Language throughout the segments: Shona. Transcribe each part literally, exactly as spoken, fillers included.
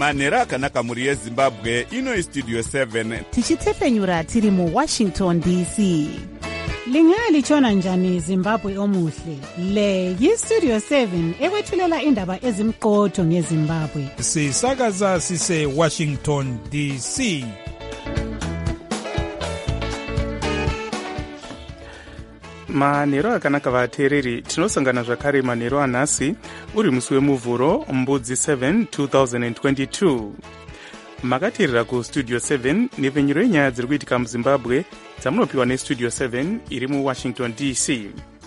manhero akanaka mhuri yezimbabwe. Ino istudio seven tichitefenyura tiri muwashington D C. Lingalitshona njani Zimbabwe omuhle? Le yistudio seven ekwethulela indaba ezimqotho ngeZimbabwe. Sisakaza sise Washington D C. manhero akanaka vateereri, tinosangana zvakare manhero anhasi uri musi wemuvhuro mbudzi seven twenty twenty-two. makateerera kustudio seven nepfenyuro yenyaya dziri kuitika muzimbabwe dzamunopiwa nestudio seven iri muwashington D C.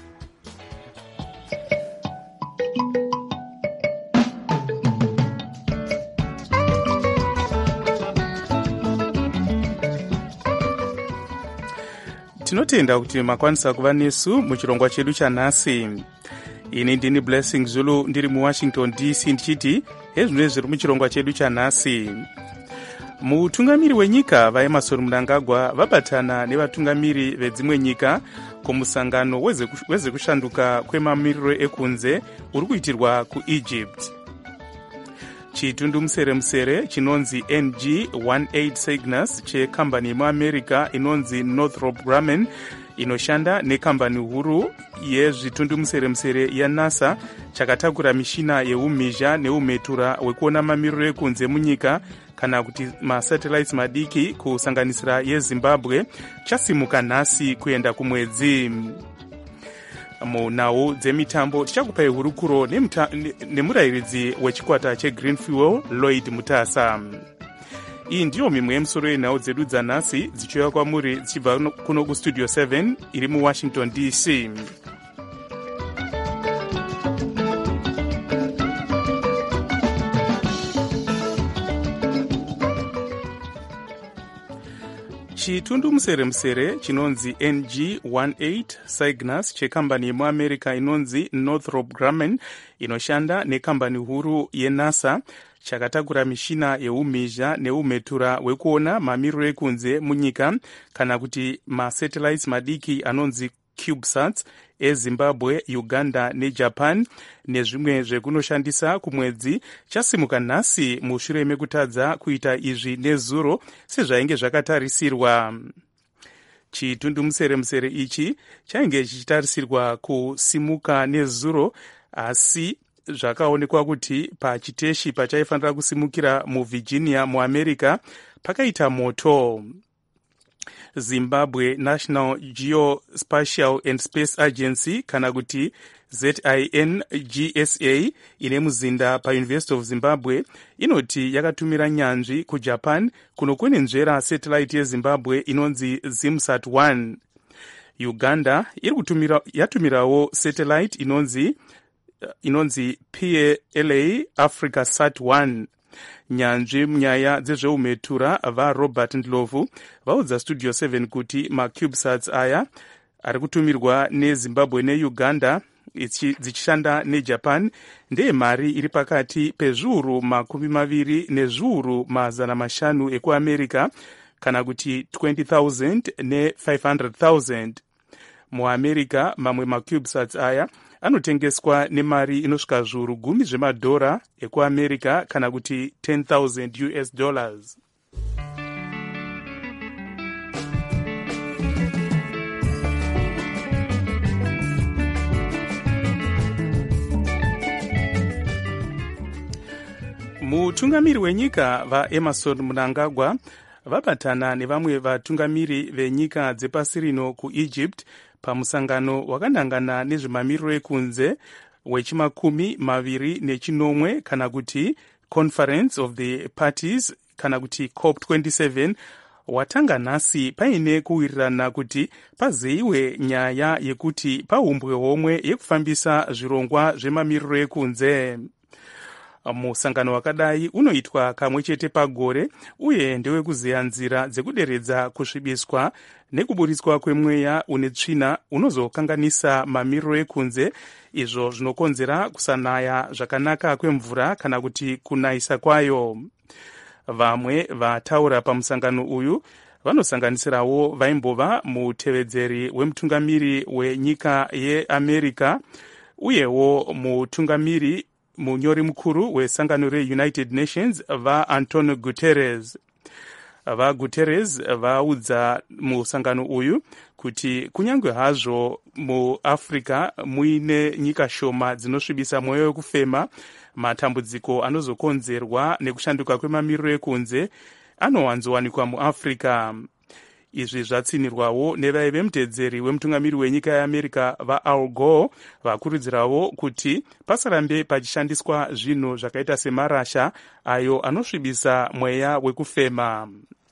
tinotenda kuti makwanisa kuva nesu muchirongwa chedu chanhasi. ini ndini Blessing Zulu ndiri muwashington D C ndichiti hezvino zviri muchirongwa chedu chanhasi. mutungamiri wenyika vaEmmerson Mnangagwa vabatana nevatungamiri vedzimwe nyika kumusangano wezekushanduka kwemamiriro ekunze uri kuitirwa kuEgypt. chitundumusere musere chinonzi N G eighteen Cygnus chekambani yemuamerica inonzi Northrop Grumman inoshanda nekambani huru yezvitundumusere musere yaNASA chakatakura mishina yeumhizha neumetura wekuona mamiriro ekunze munyika kana kuti masatellites madiki kusanganisira yeZimbabwe chasimuka nhasi kuenda kumwedzi. munhau dzemitambo tichakupai hurukuro nemurayiridzi wechikwata cheGreen Fuel Lloyd Mutasa. iyi ndiyo mimwe yemusoro yenhau dzedu dzanhasi dzichiuya kwamuri dzichibva kuno kustudio seven iri muwashington D C. chitundumusere musere chinonzi N G eighteen Cygnus chekambani yemuamerica inonzi Northrop Grumman inoshanda nekambani huru yeNASA chakatakura mishina yeumhizha neumetura wekuona mamiriro ekunze munyika kana kuti masatellites madiki anonzi CubeSats eZimbabwe, Uganda neJapan nezvimwe zvekunoshandisa kumwedzi chasimuka nhasi mushure mekutadza kuita izvi nezuro sezvainge zvakatarisirwa. chitundumusere musere ichi chainge chichitarisirwa kusimuka nezuro asi zvakaonekwa kuti pachiteshi pachaifanira kusimukira muVirginia muamerica pakaita moto. Zimbabwe National Geospatial and Space Agency kana kuti Z I N G S A ine muzinda paUniversity of Zimbabwe inoti yakatumira nyanzvi kuJapan kunokwenenzvera satellite yeZimbabwe inonzi ZimSat one. Uganda iri kutumira yatumirawo satellite inonzi inonzi P A L A Africa Sat one. nyanzvi munyaya dzezveumetura vaRobert Ndlovu vaudza studio seven kuti maCubeSats aya ari kutumirwa neZimbabwe neUganda dzichishanda neJapan ndemari iri pakati pezviuru makumi maviri nezviuru mazana mashanu ekuamerica kana kuti twenty thousand ne-five hundred thousand. muamerica mamwe maCubeSats aya anotengeswa nemari inosvika zviuru gumi zvemadhora ekuamerica kana kuti ten thousand U S dollars. mutungamiri wenyika vaEmmerson Mnangagwa vabatana nevamwe vatungamiri venyika dzepasi rino kuEgypt pamusangano wakanangana nezvemamiriro ekunze wechimakumi maviri nechinomwe kana kuti Conference of the Parties kana kuti COP twenty-seven watanga nhasi paine kuwirirana kuti pazeyiwe nyaya yekuti paumbwe homwe yekufambisa zvirongwa zvemamiriro ekunze. musangano wakadai unoitwa kamwe chete pagore uye ndewekuzeya nzira dzekuderedza kusvibiswa nekuburitswa kwemweya une tsvina unozokanganisa mamiriro ekunze, izvo zvinokonzera kusanaya zvakanaka kwemvura kana kuti kunayisa kwayo. vamwe vataura pamusangano uyu vanosanganisirawo vaimbova mutevedzeri wemutungamiri wenyika yeAmerica uyewo mutungamiri munyori mukuru wesangano reunited nations vaantonio guterres. VaGuterres vaudza musangano uyu kuti kunyange hazvo muAfrica muine nyika shoma dzinosvibisa mweya wekufema, matambudziko anozokonzerwa nekushanduka kwemamiriro ekunze anowanzowanikwa muAfrica. Izvi zvatsinirwawo nevaive mutedzeri wemutungamiri wenyika yeAmerica vaAl Gore, vakurudzirawo kuti pasarambe pachishandiswa zvinhu zvakaita semarasha ayo anosvibisa mweya wekufema.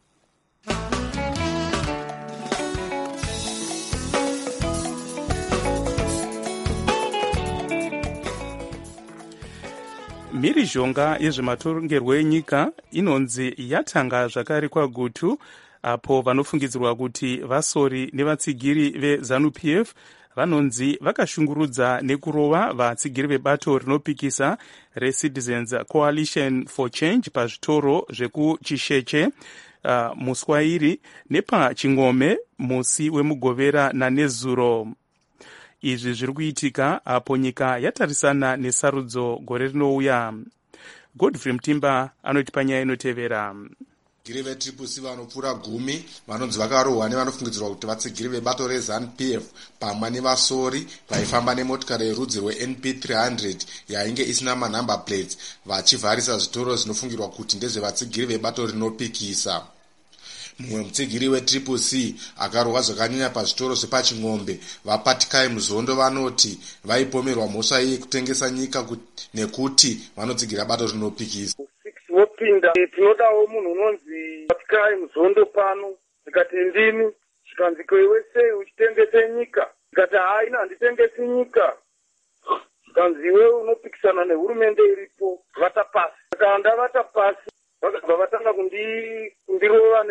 Mhirizhonga yezvematongerwo enyika inonzi yatanga zvakare kwagutu, apo vanofungidzirwa kuti vasori nevatsigiri veZANU-P F vanonzi vakashungurudza nekurova vatsigiri vebato rinopikisa reCitizens Coalition for Change pazvitoro zvekuChisheche, uh, muSwahili nepaChingome musi wemugovera naNezuro. Izvi zviri kuitika apo nyika yatarisana nesarudzo gore rinouya. Godfrey Mtimba anoti panyaya inotevera. Vatsigiri vetriple C vanopfuura gumi vanonzi vakarohwa nevanofungidzirwa kuti vatsigiri vebato reZANU-P F pamwe nevasori vaifamba nemotokari yerudzi rweN P three hundred yainge isina manumber plates vachivharisa zvitoro zvinofungirwa kuti ndezvevatsigiri vebato rinopikisa. Mumwe mutsigiri wetriple C akarohwa zvakanyanya pazvitoro zvepaching'ombe vaPatikai Muzondo vanoti vaipomerwa mhosva yekutengesa nyika nekuti vanotsigira bato rinopikisa. Vopinda tinodawo munhu unonzi Patikai Muzondo pano, tikati ndini, chikanzi iwe sei uchitengese nyika, tikati haina handitengesi nyika, chikanzi iwe unopikisana nehurumende iripo, vata pasi. Saka ndavata pasi, vakabva vatanga kundirova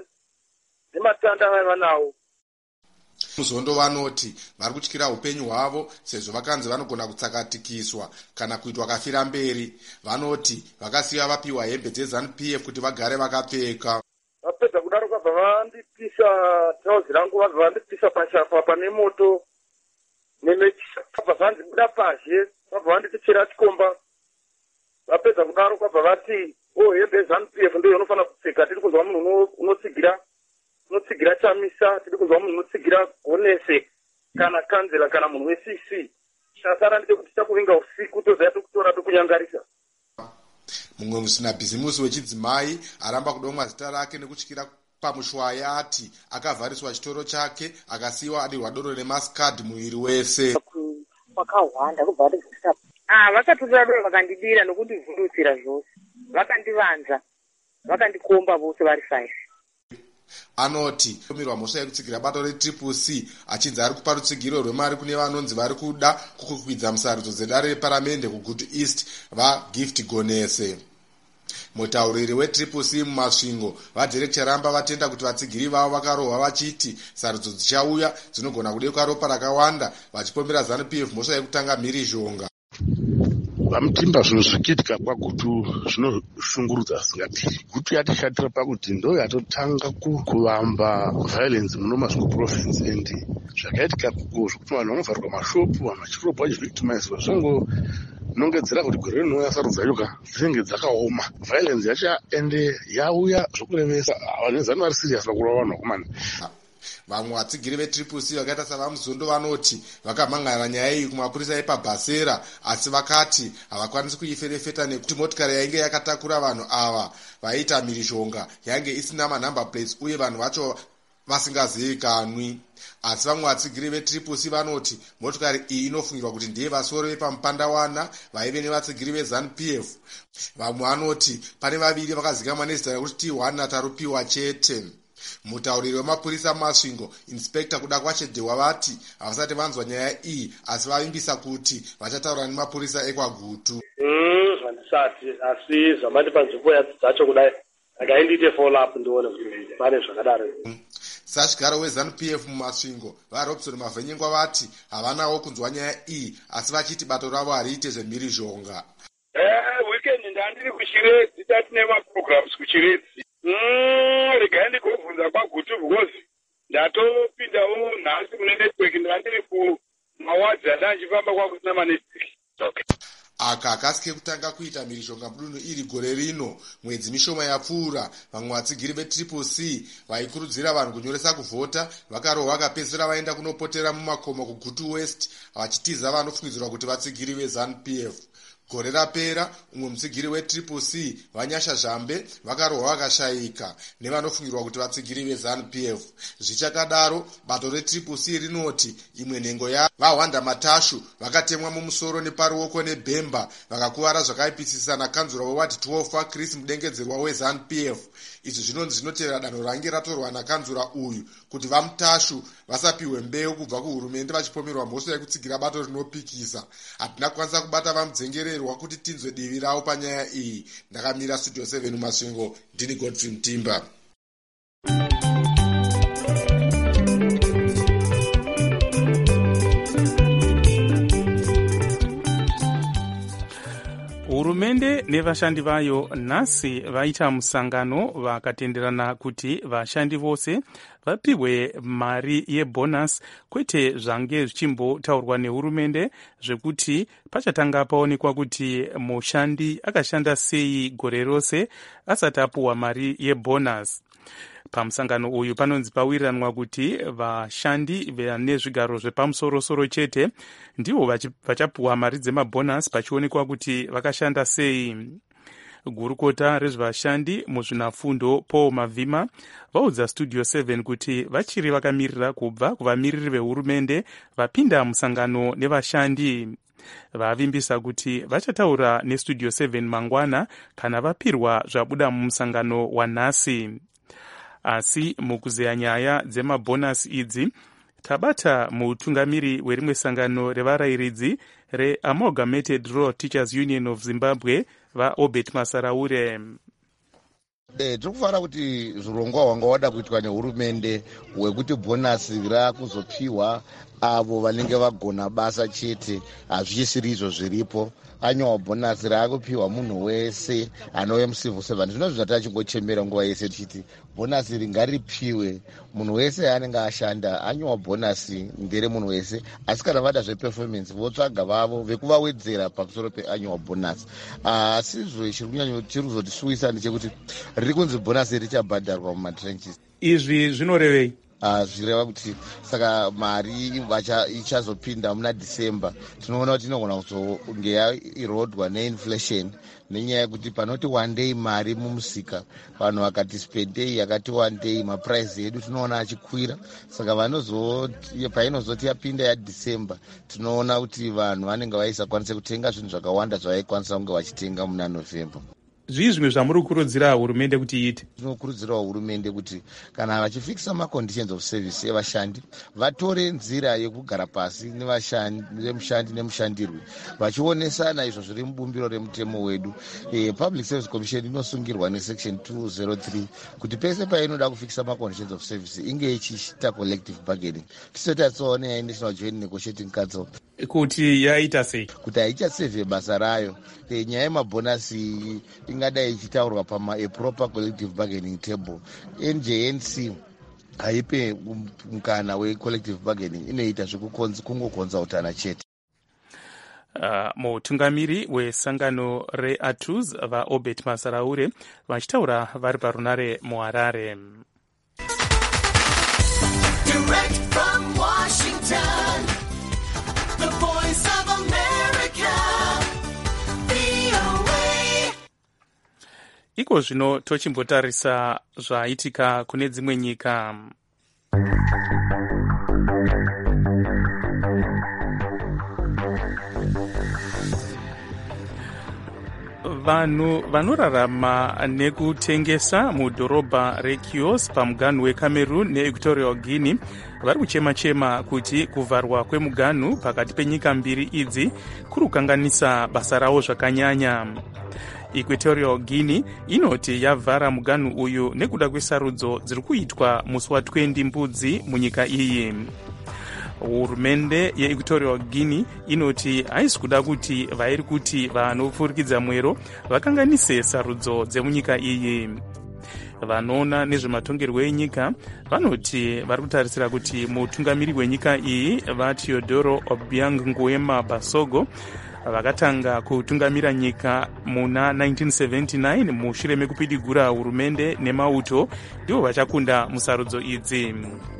nematanda vaiva nawo. Muzondo vanoti vari kutyira upenyu hwavo sezvo vakanzi vanogona kutsakatikiswa kana kuitwa kafira mberi. Vanoti vakasiya vapiwa hembe dzeZANU-P F kuti vagare vakapfeka. Vapedza kudaro kwabva vandipisa trauzi rangu, vabva vandipisa pashafa pane moto nemechisa, vabva vandibuda pazhe, vabva vanditichera chikomba. Vapedza kudaro kwabva vati oh, hembe ZANU-P F ndiyo unofanira kupfeka, tiri kunzwa munhu unotsigira unotsigira chamisa, tiri kunzwa munhu unotsigira gonese kana kanzela kana munhu weC C. Chasara ndiko kuti takuvinga usiku toziya tokutora tokunyangarisa. Mumwe musina bhizimusi wechidzimai aramba kudomwa zita rake nekutyira pamushwaya ati akavhariswa chitoro chake akasiyiwa adirwa doro remaskadhi muviri wese. Wakawanda kubva ndizvisa. Ah, vakatora doro vakandidira nokundivhundutsira zvose. Vakandivanza. Vakandikomba vose vari five. Anoti pomerwa mhosva yekutsigira bato retriple C achinzi ari kupa rutsigiro rwemari kune vanonzi vari kuda kukukwidza musarudzo dzedare reparamende kuGutu East vaGift Gonese. Mutauriri wetriple C mumasvingo vaDerek Charamba vatenda kuti vatsigiri vavo vakarohwa vachiti sarudzo dzichauya dzinogona kudekwa ropa rakawanda, vachipomera ZANU-P F mhosva yekutanga mhirizhonga. Vamutimba zvinhu zvichiitika kwaGutu zvinoshungurudza zvisingaperi. Gutu yatishatira pakuti ndo yatotanga kuvamba violence muno Masvingo province and zvakaitika zvokuti vanhu vanovharirwa mashopu, vanhu vachirobwa vachivictimizwa zvongonongedzera kuti gore rinouya sarudzo yacho dzinenge dzakaoma. Violence yacho ende yauya zvokurevesa vanezano vari serious pakurova vanhu vakomana. Vamwe vatsigiri vetriple C vakaita savaMuzondo vanoti vakamhangarira nyaya iyi kumapurisa epaBhasera, asi vakati havakwanisi kuiferefeta nekuti motikari yainge yakatakura vanhu ava vaiita mhirizhonga yainge isina manumber plates uye vanhu vacho vasingazivikanwi. Asi vamwe vatsigiri vetriple C vanoti motikari iyi inofungirwa kuti ndiye vasori vepaMupandawana vaive nevatsigiri veZANU-P F. Vamwe vanoti pane vaviri vakazikamwa nezita rekuti T one naTarupiwa chete. Mutauriri wemapurisa Masvingo Inspector kuda kwachedhewa vati havasati vanzwa nyaya iyi asi vavimbisa kuti vachataura nemapurisa ekwaGutu. Mm, handisati asi zvamati panzvimbo dzacho kudai akaindite follow up ndione kuti pane zvakadaro. Sashigaro weZANU-P F mumasvingo vaRobson Mavhenyengwa vati havanawo kunzwa nyaya iyi asi vachiti bato ravo hariite zvemhirizhonga. Eh, weekend ndandiri kuChiredzi tatine maprograms kuChiredzi. Mm, regai ndigovhunza kwaGutu because ndatopindawo nhasi kune network ndandiri kumawadzi andanjifamba kwakusina manetwork. Okay. makaka asike kutanga kuita mhirizhonga mudunhu iri gore rino mwedzi mishoma yapfuura. Vamwe vatsigiri vetriple c vaikurudzira vanhu kunyoresa kuvhota vakarohwa vakapedzisira vaenda kunopotera mumakomo kugutu west vachitiza vanofungidzirwa kuti vatsigiri veZANU P F. Gore rapera umwe mutsigiri wetriple c Vanyasha Zhambe vakarohwa vakashayika nevanofungirwa kuti vatsigiri veZANU P F. Zvichakadaro bato retriple c rinoti imwe nhengo ya vaHwanda Matashu vakatemwa mumusoro neparuoko nebhemba vakakuvara zvakaipisisa nakanzura wewadi twelve Chris Mudengedzerwa weZANU P F. Izvi zvinonzi zvinotevera danho range ratorwa nakanzura uyu kuti vaMutashu vasapiwe mbeu kubva kuhurumende vachipomerwa mhosva yekutsigira bato rinopikisa. Hatina kukwanisa kubata vamudzengererwa kuti tinzwe divi ravo panyaya iyi. Ndakamira Studio seven Masvingo, ndini Godfrey Mutimba. Hurumende nevashandi vayo nhasi vaita musangano vakatenderana kuti vashandi vose vapiwe mari yebonus, kwete zvange zvichimbotaurwa nehurumende zvekuti pachatanga paonekwa kuti mushandi akashanda sei gore rose asati apuwa mari yebonus. Pamusangano uyu panonzi pawiriranwa kuti vashandi vane zvigaro zvepamusoro-soro chete ndivo vachapuwa mari dzemabonus pachionekwa kuti vakashanda sei. Gurukota rezvevashandi muzvinafundo Paul Mavhima vaudza Studio seven kuti vachiri vakamirira kubva kuvamiriri vehurumende vapinda musangano nevashandi. Vavimbisa kuti vachataura neStudio seven mangwana kana vapirwa zvabuda mumusangano wanhasi. Asi mukuzeya nyaya dzemabhonasi idzi tabata mutungamiri werimwe sangano revarayiridzi reAmalgamated Rural Teachers Union of Zimbabwe vaObert Masaraure. E, tikufanira kuti zvirongwa hwanga wada kuitwa nehurumende hwekuti bhonasi rakuzopiwa avo vanenge vagona basa chete hazvisiri izvo zviripo. Annual bonus raakupiwa munhu wese anouya mucivil servant. Zvino zvino tachingochemera nguva yese tichiti bonus ringaripiwe munhu wese anenge ashanda. Annual bonus ndere munhu wese, asi kana vada zveperformance votsvaga vavo vekuvawedzera pamusoro peannual bonus. Asi zvo chiri kunyanya chiri kuzotisuwisa ndechekuti riri kunzi bonus richabhadharwa mumatrenches. Izvi zvinorevei? Uh, zvireva kuti saka mari ichazopinda muna December tinoona kuti inogona kuzonge irodwa neinflation nenyaya yekuti panoti one day mari mumusika vanhu vakati spendei yakati one day maprice edu tinoona achikwira. Saka vanozoti painozoti yapinda yaDecember tinoona kuti vanhu vanenge vaisakwanisa kutenga zvinhu zvakawanda zvavaikwanisa kunge vachitenga muna November. Zvii zvimwe zvamuri kukurudzira hurumende kuti iite? Tinokurudzirawo hurumende kuti kana vachifikisa maconditions of service evashandi vatore nzira yekugara pasi nemushandi nemushandirwi vachionesana izvo zviri mubumbiro remutemo wedu. E, Public Service Commission inosungirwa nesection two oh three kuti pese painoda kufikisa maconditions of service inge ichiita collective bargaining. Tisati tatsoona National Joint Negotiating Council kuti yaita sei, kuti haichasevhe basa rayo. E, nyaya yemabhonasi ingadai ichitaurwa pamaproper collective bargaining table. N J N C haipe mukana wecollective bargaining, inoita zvekungokonzautana chete. Uh, mutungamiri wesangano reA T U S vaObert Masaraure vachitaura vari parunare muHarare. Direct from Washington, the voice of America, V O A. Iko zvino tochimbotarisa zvaitika kune dzimwe nyika. Vanhu vanorarama nekutengesa mudhorobha reKios pamuganhu weCameroon neEquatorial Guinea vari kuchema-chema kuti kuvharwa kwemuganhu pakati penyika mbiri idzi kuri kukanganisa basa rawo zvakanyanya. Equatorial Guinea inoti yavhara muganhu uyu nekuda kwesarudzo dziri kuitwa musi watwendi mbudzi munyika iyi. Hurumende yeEquatorial Guinea inoti haisi kuda kuti vairi kuti vanopfurikidza mwero vakanganise sarudzo dzemunyika iyi. Vanoona nezvematongerwo enyika vanoti vari kutarisira kuti mutungamiri wenyika iyi vaTeodoro Obiang Nguema Basogo vakatanga kutungamira nyika muna nineteen seventy-nine mushure mekupidigura hurumende nemauto ndivo vachakunda musarudzo idzi.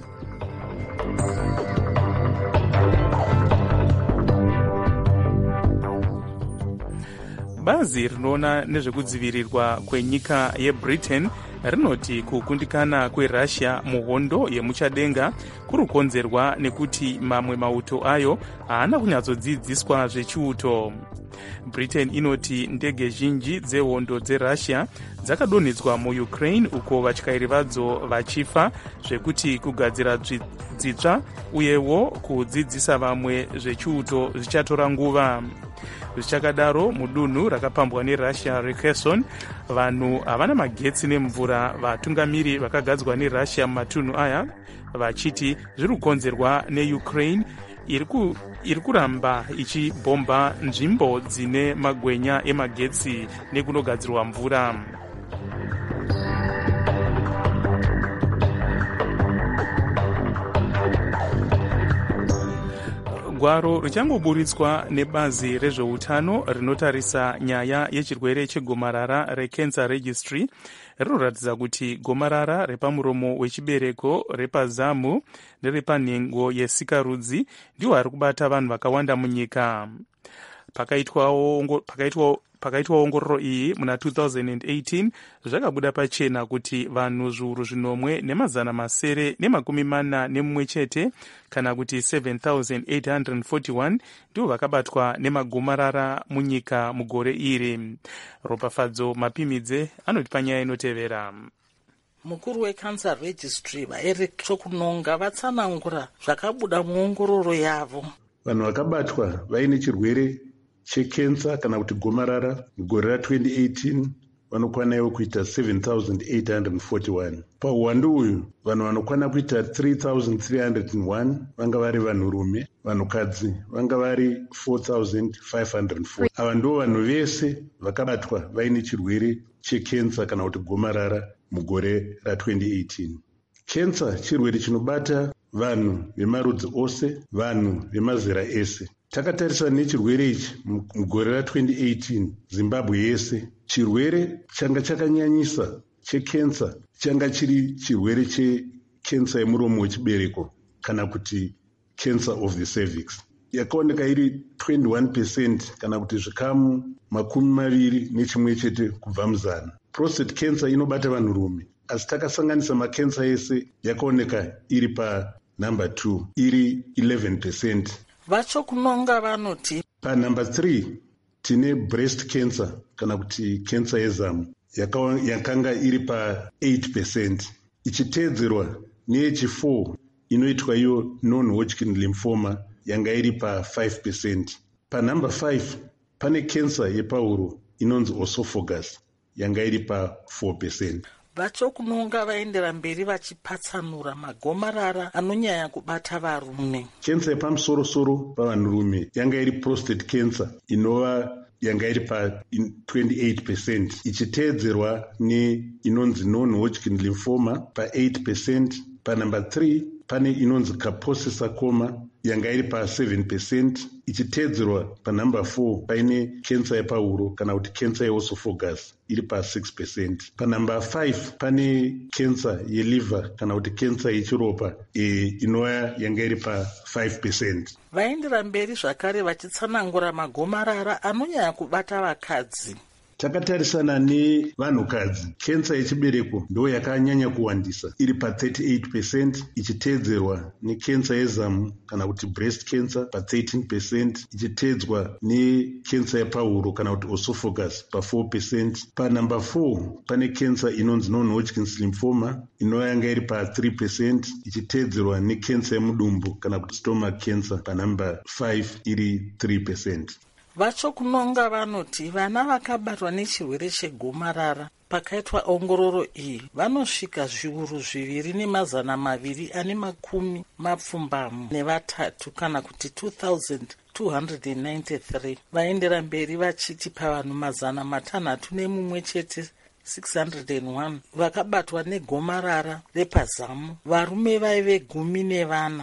Bazi rinoona nezvekudzivirirwa kwenyika yeBritain rinoti kukundikana kweRussia muhondo yemuchadenga kuri kukonzerwa nekuti mamwe mauto ayo haana kunyatsodzidziswa zvechiuto. Britain inoti ndege zhinji dzehondo dzeRussia dzakadonhedzwa muUkraine uko vatyairi vadzo vachifa zvekuti kugadzira dzitsva uyewo kudzidzisa vamwe zvechiuto zvichatora nguva. Zvichakadaro mudunhu rakapambwa neRussia reKherson vanhu havana magetsi nemvura. Vatungamiri vakagadzwa neRussia mumatunhu aya vachiti zviri kukonzerwa neUkraine iri kuramba ichibhomba nzvimbo dzine magwenya emagetsi nekunogadzirwa mvura. Gwaro richangoburitswa nebazi rezveutano rinotarisa nyaya yechirwere chegomarara reCancer Registry rinoratidza kuti gomarara repamuromo wechibereko, repazamu nerepanhengo yesikarudzi ndiwo ari kubata vanhu vakawanda munyika. Pakaitwawo pakaitwawo pakaitwa ongororo iyi muna two thousand eighteen zvakabuda pachena kuti vanhu zviuru zvinomwe nemazana masere nemakumi mana nemumwe chete kana kuti seven thousand eight hundred forty-one ndivo vakabatwa nemagomarara munyika mugore iri. Ropafadzo Mapimidze anoti panyaya inotevera. Mukuru weCancer Registry vaEric Chokunonga vatsanangura zvakabuda muongororo yavo. Vanhu vakabatwa vaine chirwere chekensa kana kuti gomarara mugore ra-twenty eighteen vanokwanawo kuita seven thousand eight hundred forty-one. Pauwandu uyu vanhu vanokwana kuita three thousand three hundred one vanga vari vanhurume, vanhukadzi vanga vari four thousand five hundred four. Ava ndivo vanhu vese vakabatwa vaine chirwere chekensa kana kuti gomarara mugore ra-twenty eighteen. Kensa chirwere chinobata vanhu vemarudzi ose, vanhu vemazera ese. Takatarisa nechirwere ichi mugore ra-twenty eighteen Zimbabwe yese, chirwere changa chakanyanyisa chekensa changa chiri chirwere chekensa yemuromo wechibereko kana kuti cancer of the cervix. Yakaoneka iri twenty-one percent kana kuti zvikamu makumi maviri nechimwe chete kubva muzana. Prostate cancer inobata vanhurume, asi takasanganisa makensa ese yakaoneka iri pa number two, iri eleven percent. Vachokunonga vanoti panumber three tine breast cancer kana kuti cancer yezamu yakanga iri pa eight percent, ichiteedzerwa neyechifour inoitwa iyo non-Hodgkin lymphoma yanga iri pa five percent. Panumber five pane cancer yepahuro inonzi esophagus yanga iri pa four percent. Vachokunonga vaendera mberi vachipatsanura magomarara anonyanya kubata varume. Kensa yepamusoro-soro pavanhurume yanga iri prostate cancer inova yanga iri pa twenty-eight percent, ichiteedzerwa neinonzi non-Hodgkin lymphoma pa eight percent. Panumber three pane inonzi Kaposi sarcoma yanga iri pa seven percent, ichiteedzerwa panumber four paine kensa yepahuro kana kuti kensa yeesophagus iri pa six percent. Panumber five pane kensa yeliver kana kuti kensa yechiropa e, inova yanga iri pa five percent. Vaendera mberi zvakare vachitsanangura magomarara anonyanya kubata vakadzi. Takatarisana nevanhukadzi, kensa yechibereko ndo yakanyanya kuwandisa iri pa thirty-eight percent, ichiteedzerwa nekensa yezamu kana kuti breast cancer pa thirteen percent, ichiteedzwa nekensa yepahuro kana kuti esophagus pa four percent. Pa number four pane kensa inonzi non-Hodgkin lymphoma inoyanga iri pa three percent, ichiteedzerwa nekensa yemudumbu kana kuti stomach cancer pa number five iri three percent. Vachokunonga vanoti vana vakabatwa nechirwere chegomarara pakaitwa ongororo iyi vanosvika zviuru zviviri nemazana maviri ane makumi mapfumbamwe nevatatu kana kuti two thousand two hundred ninety-three. Vaendera mberi vachiti pavanhu mazana matanhatu nemumwe chete six hundred one vakabatwa negomarara repazamu, varume vaive gumi nevana,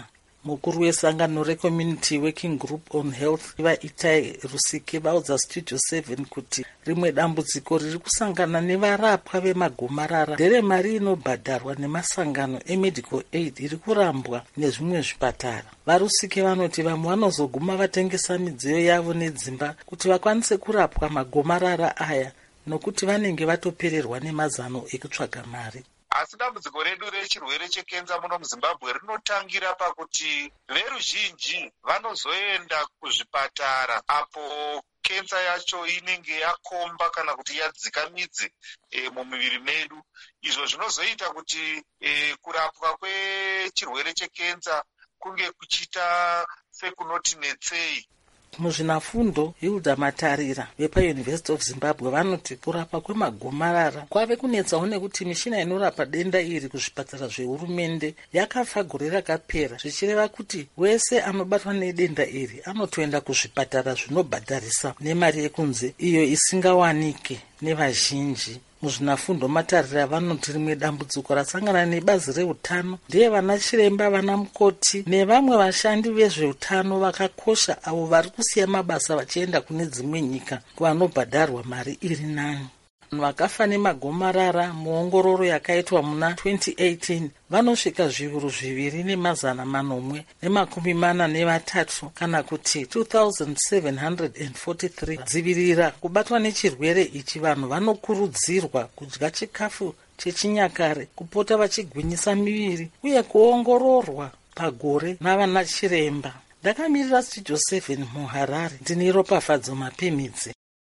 mukuru wesangano recommunity working group on health vaitai Rusike vaudza Studio seven kuti rimwe dambudziko riri kusangana nevarapwa vemagomarara ndere mari inobhadharwa nemasangano emedical aid iri kurambwa nezvimwe zvipatara. VaRusike vanoti vamwe vanozoguma vatengesa midziyo yavo nedzimba kuti vakwanise kurapwa magomarara aya nokuti vanenge vatopererwa nemazano ekutsvaga mari. Asi dambudziko redu rechirwere chekenza muno muZimbabwe rinotangira pakuti veruzhinji vanozoenda kuzvipatara apo kenza yacho inenge yakomba kana kuti yadzika midzi e, mumiviri medu. Izvo zvinozoita kuti e, kurapwa kwechirwere chekenza kunge kuchita sekunoti netsei. Muzvinafundo Hilda Matarira vepaUniversity of Zimbabwe vanoti kurapa kwemagomarara kwave kunetsawo nekuti mishina inorapa denda iri kuzvipatara zvehurumende yakafa gore rakapera, zvichireva kuti wese anobatwa nedenda iri anotoenda kuzvipatara zvinobhadharisa nemari yekunze iyo isingawanike nevazhinji. Muzvinafundo Matarira vanoti rimwe dambudziko rasangana nebazi reutano ndiye vana chiremba, vana mukoti nevamwe vashandi vezveutano vakakosha avo vari kusiya mabasa vachienda kune dzimwe nyika vanobhadharwa mari iri nani. Vakafa nemagomarara muongororo yakaitwa muna twenty eighteen vanosvika zviuru zviviri nemazana manomwe nemakumi mana nevatatu kana kuti two thousand seven hundred forty-three. Dzivirira kubatwa nechirwere ichi, vanhu vanokurudzirwa kudya chikafu chechinyakare, kupota vachigwinyisa miviri uye kuongororwa pagore navana chiremba. Ndakamirira Studio seven muHarare, ndini Ropafadzo Mapimidzi.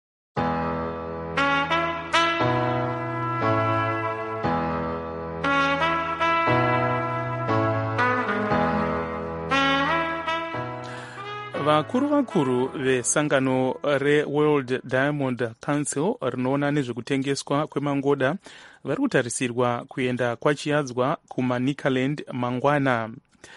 Vakuru vakuru vesangano reWorld Diamond Council rinoona nezvekutengeswa kwemangoda vari kutarisirwa kuenda kwachiyadzwa kuManicaland mangwana.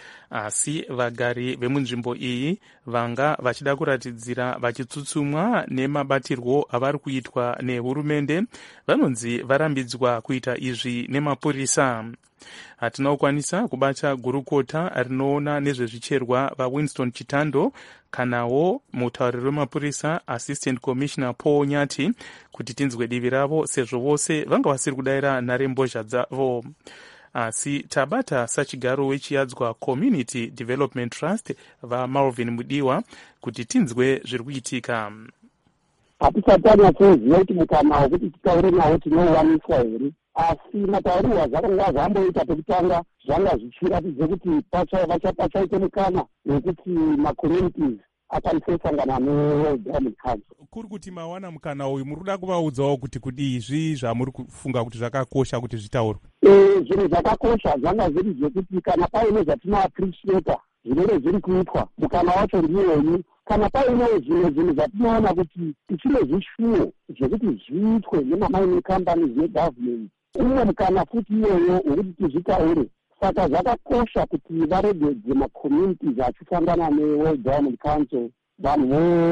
Asi vagari vemunzvimbo iyi vanga vachida kuratidzira vachitsutsumwa nemabatirwo avari kuitwa nehurumende vanonzi varambidzwa kuita izvi nemapurisa. Hatina kukwanisa kubata gurukota rinoona nezvezvicherwa vaWinston Chitando kanawo mutauriri wemapurisa Assistant Commissioner Paul Nyati kuti tinzwe divi ravo sezvo vose vanga vasiri kudayira nharembozha dzavo. Asi tabata sachigaro wechiyadzwa Community Development Trust vaMalvin Mudiwa kuti tinzwe zviri kuitika. Hatisati tanyatsoziva kuti mukana wekuti titaure nawo tinowaniswa here, asi mataurirwo azvakanga zvamboita pekutanga zvanga zvichiratidza kuti pachaite mukana wekuti macommunities akwanise kusangana neWorld Diamond Council. Kuri kuti mawana mukana uyu muri kuda kuvaudzawo kuti kudi izvi zvamuri kufunga kuti zvakakosha kuti zvitaurwe? Eh, zvinhu zvakakosha zvanga zviri zvekuti kana paine zvatinoappreciata zvinenge zviri kuitwa mukana wacho ndiyoyu, kana painewo zvimwe zvinhu zvatinoona kuti tichine zvishuwo zvekuti zviitwe nemamining companies negovernment, umwe mukana futi iyoyo wekuti tizvitaure. Saka zvakakosha kuti varegedze macommunities achisangana neWorld Diamond Council, vanhu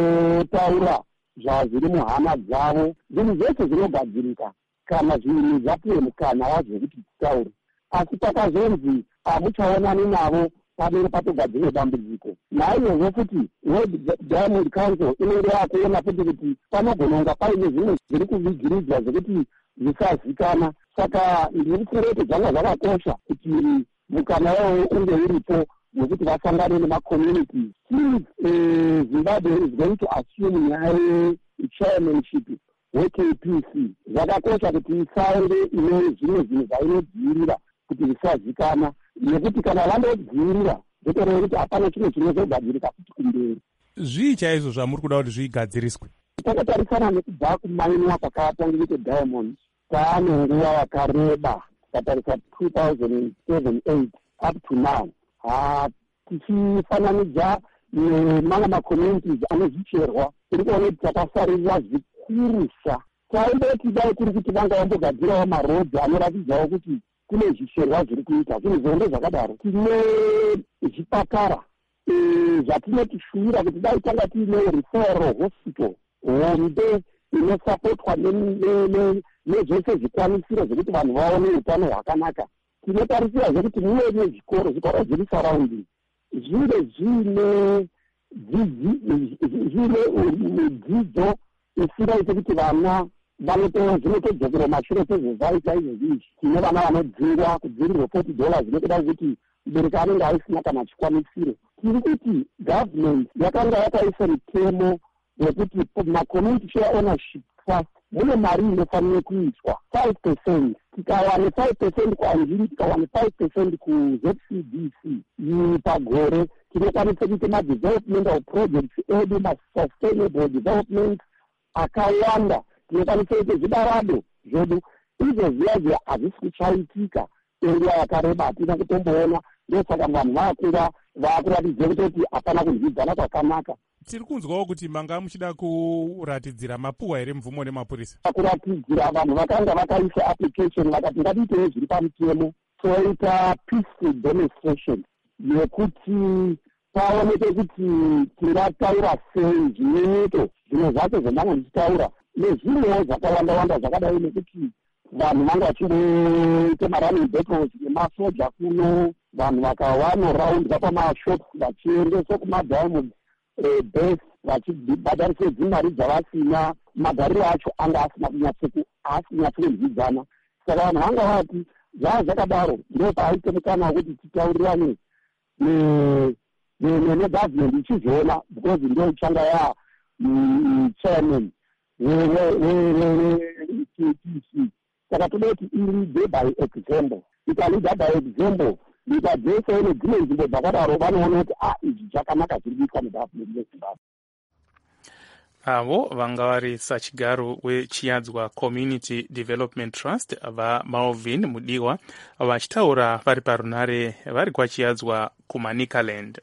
votaura zvazviri muhama dzavo, zvinhu zvese zvinogadzirika kana zvinhu zvapiwe mukana wazvo kuti titaure. Asi takazonzi hamuchaonani navo padere patogadzire dambudziko. Naizvozvo futi World Diamond Council inenge yakuona futi kuti panogona kunga paine zvimwe zviri kuvigiridzwa zvekuti zvisazikana. Saka ndiri kufunga kuti zvanga zvakakosha kuti mukana wavo unge uripo wekuti vasangane nemacommunities. Since uh, Zimbabwe is going to assume nyaya yechairmanship we-K P C, zvakakosha kuti isaende ine zvimwe zvinhu zvainodzivirira kuti zvisazikana, nekuti kana vandodzivirira zvotoreva kuti hapana chimwe chinozogadzirika futi kumberi. Zvii chaizvo zvamuri kuda kuti zvigadziriswe? Takatarisana nekubva kumainwa kwakatangira Diamond taane nguva yakareba, tatarisa two thousand seven eight up to now. Ha tichifananidza nemamwe macommunities anozvicherwa, tiri kuona kuti takasarirwa zvikurusa. Taindoti dai kuri kuti vanga vambogadzirawo marodhi anoratidzawo kuti kune zvicherwa zviri kuita, zvinhu zvonde zvakadaro. Tine zvipatara zvatinotishuvira kuti dai tanga tiine referral hospital hombe inosapotwa nezvese zvikwanisiro zvekuti vanhu vaone utano hwakanaka. Tinotarisira zvekuti muve nezvikoro, zvikoro zviri surrounding zvive zvine zvine dzidzo isingaite kuti vana zvinotedzokera mashure kwezvezaita izvozvizvi. Tine vana vanodzingwa kudzivirirwa forty dollars zvinotida kuti mubereki anenge aisina kana chikwanisiro. Tiri kuti government yakanga yakaisa mitemo yekuti macommunity share ownership trust mune mari inofanire kuiswa five percent. Tikawane five percent kuanjiri, tikawane five percent ku Z C D C pagore, tinokwanisa kuita madevelopment of projects edu, masustainable development akawanda. Tinokwanisa kuita zvibarado zvedu. Izvo zviya hazvisi kuchaitika kwenguva yakareba, hatina kutomboona. Ndosaka vanhu vakura vakuratidza kutoti hapana kunzwidzana kwakanaka. Tiri kunzwawo kuti manga muchida kuratidzira mapuwa here mvumo nemapurisa? Kuratidzira vanhu vakanga vakaisa application vakati ngatiitewo zviri pamutemo, toita peaceful demonstration yekuti paoneke kuti tingataura sei zvinyenyeko zvimwe zvacho zvandanga ndichitaura nezvimwewo zvakawanda-wanda zvakadai nekuti vanhu vanga vachingoita marunning battles nemasoja kuno, vanhu vakawanoraundwa pamashops vachiendeswa kumadiamond base vachibhadhariswe dzimari dzavasina, magariro acho anga asina kunyatsonzwidzana. Saka vanhu vanga vati zvaa zvakadaro ndo paaite mukana wekuti titaurirane negovernment ichizviona, because ndo ichanga ya chairman we-T C. Saka toda kuti ilide by example. Ikalida by example, ikadzese nedzimwe nzvimbo dzakadaro vanoona kuti ah izvi zvakanaka zviri kuitwa negovernment yeZimbabwe. Avo vanga vari sachigaro wechiadzwa Community Development Trust vaMalvin Mudiwa vachitaura vari parunare vari kwachiadzwa kuManicaland.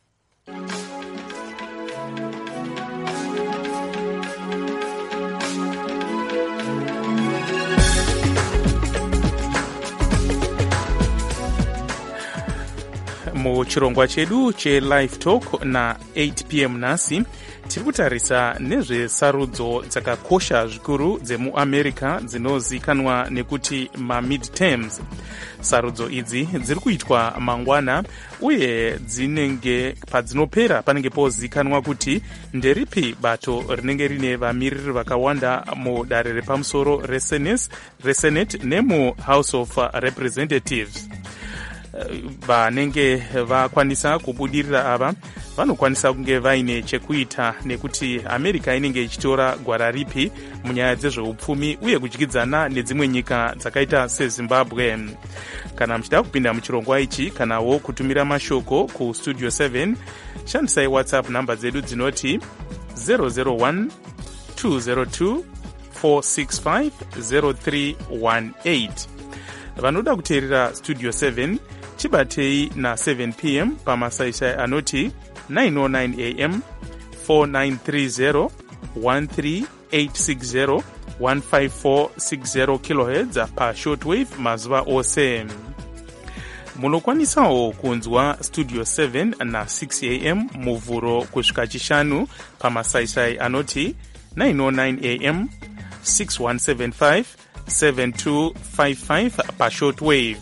Muchirongwa chedu che-Live Talk na eight p m nasi tiri kutarisa nezvesarudzo dzakakosha zvikuru dzemuamerica dzinozikanwa nekuti ma-midterms. Sarudzo idzi dziri kuitwa mangwana uye dzinenge padzinopera panenge pozikanwa kuti nderipi bato rinenge rine vamiriri vakawanda mudare repamusoro resenate nemuhouse of representatives. Vanenge vakwanisa kubudirira ava vanokwanisa kunge vaine chekuita nekuti America inenge ichitora gwara ripi munyaya dzezveupfumi uye kudyidzana nedzimwe nyika dzakaita seZimbabwe. Kana muchida kupinda muchirongwa ichi kanawo kutumira mashoko ku studio seven, shandisai WhatsApp namba dzedu dzinoti zero zero one two zero two four six five zero three one eight. Vanoda kuteerera studio seven chibatei na seven p m pamasaisai anoti nine oh nine a m four nine three zero one three eight six zero one five four six zero kilohertz pa shortwave mazuva ose. Munokwanisawo kunzwa studio seven na six a m muvhuro kusvika chishanu pamasaisai anoti nine oh nine a m six one seven five seven two five five pa shortwave.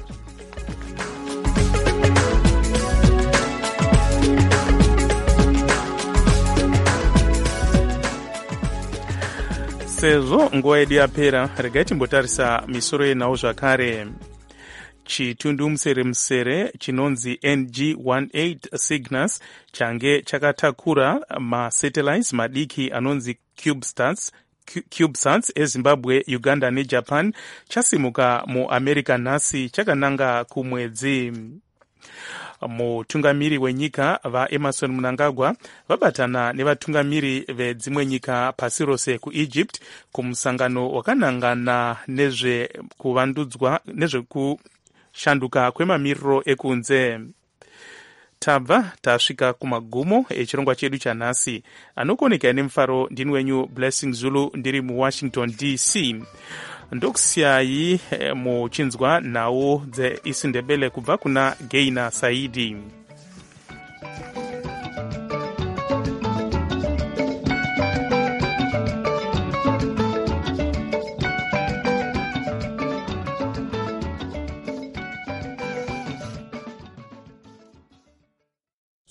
Sezvo nguva yedu yapera, regai timbotarisa misoro yenhau zvakare. Chitundu musere musere chinonzi N G eighteen Cygnus change chakatakura masatellites madiki anonzi CubeSats CubeSats eZimbabwe, Uganda neJapan chasimuka muAmerica nhasi chakananga kumwedzi. Mutungamiri wenyika vaEmerson Mnangagwa vabatana nevatungamiri vedzimwe nyika pasi rose kuEgypt kumusangano wakanangana nezve kuvandudzwa nezvekushanduka kwemamiriro ekunze. Tabva tasvika kumagumo echirongwa chedu chanhasi. Anokoneka nemufaro ndini wenyu Blessing Zulu ndiri muWashington D C. Ndokusiyai muchinzwa nhau dzeIsindebele kubva kuna Gaina Saidi.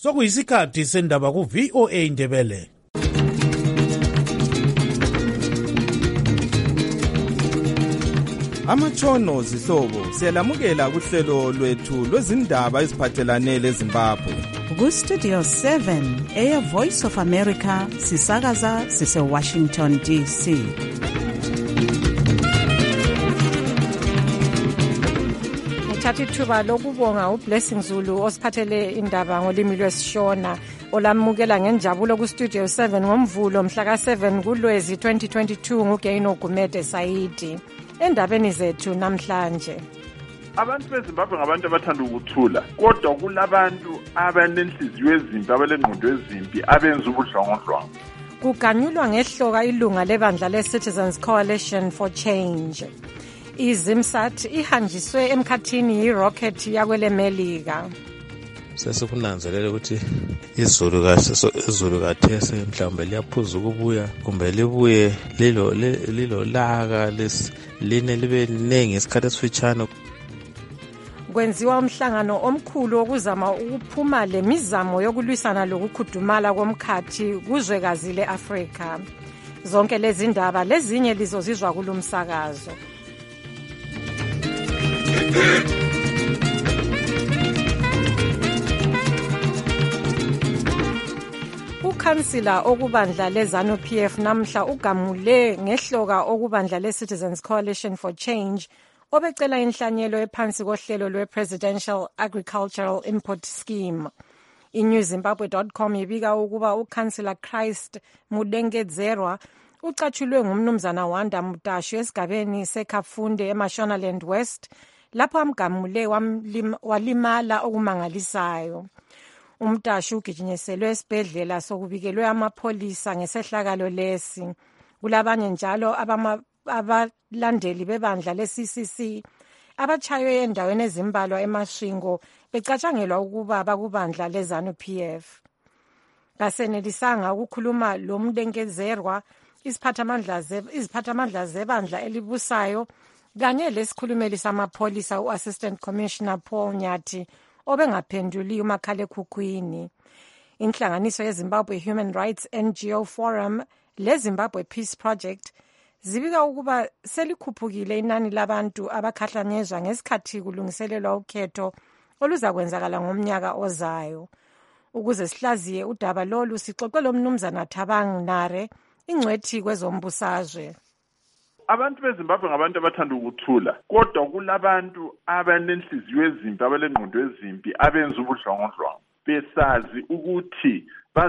sokuyisikhathi sendaba ku-V O A Ndebele. Amatshono zihlobo siyalamukela kuhlelo lwethu lwezindaba eziphathelane leZimbabwe. Ku-Studio seven, Air Voice of America, sisakaza sise-Washington D C. Ngithatha ithuba lokubonga uBlessing Zulu osiphathele indaba ngolimi lwesishona olamukela ngenjabulo ku-Studio seven ngomvulo mhla ka seven kuLwezi twenty twenty-two nguGaino Gumede Saidi. Endabeni zethu namhlanje, abantu beZimbabwe ngabantu abathanda ukuthula, kodwa kulabantu abanenhliziyo ezimbi, abalengqondo ezimbi, abenza ubudlwangudlwangu. Kuganyulwa ngehloka ilunga lebandla le-Citizens Coalition for Change. IZimSat ihanjiswe emkhathini yirocket yakwele Melika. Sesikunanzelela ukuthi izulu kahle izulu kathese mhlawumbe liyaphuza ukubuya kumbe libuye lilo lilo laka line libe ningi isikhathi esifitshane. Kwenziwa umhlangano omkhulu okuzama ukuphuma lemizamo yokulwisana lokukhudumala komkhathi kuzwekazi leAfrika. Zonke lezi ndaba lezinye lizozizwa kulumsakazo. Ukhansila okubandla leZANU P F namhla ugamule ngehloka okubandla le-Citizens Coalition for Change obecela inhlanyelo ephansi kohlelo lwe-Presidential Agricultural Import Scheme. I-newzimbabwe dot com ibika ukuba ukhansila Christ Mudengedzerwa ucatshulwe ngumnumzana Wanda Mutashu esigabeni seKhafunde eMashonaland West lapho amgamule walimala okumangalisayo. Umtashu ugijinyiselwe esibhedlela sokubikelwe amapholisa ngesehlakalo lesi. Kulabanye njalo abalandeli bebandla le-C C C abatshaywe endaweni ezimbalwa eMashingo becatshangelwa ukuba bakubandla leZANU P F. Kasenelisanga ukukhuluma lo Mdengezerwa iziphathamandla zebandla elibusayo kanye lesikhulumeli samapholisa u-Assistant Commissioner Paul Nyathi obengaphenduli umakhalekhukhwini. Inhlanganiso yeZimbabwe Human Rights N G O Forum leZimbabwe Peace Project zibika ukuba selikhuphukile inani labantu abakhahlanyezwa ngesikhathi kulungiselelwa ukhetho oluzakwenzakala ngomnyaka ozayo. Ukuze sihlaziye udaba lolu sixoxe lomnumzana Thabang Nare, ingcwethi kwezombusazwe. Abantu beZimbabwe ngabantu abathanda ukuthula, kodwa kulabantu abanenhliziyo ezimbi, abalengqondo ezimbi, abenza ubudlwangudlwangu besazi ukuthi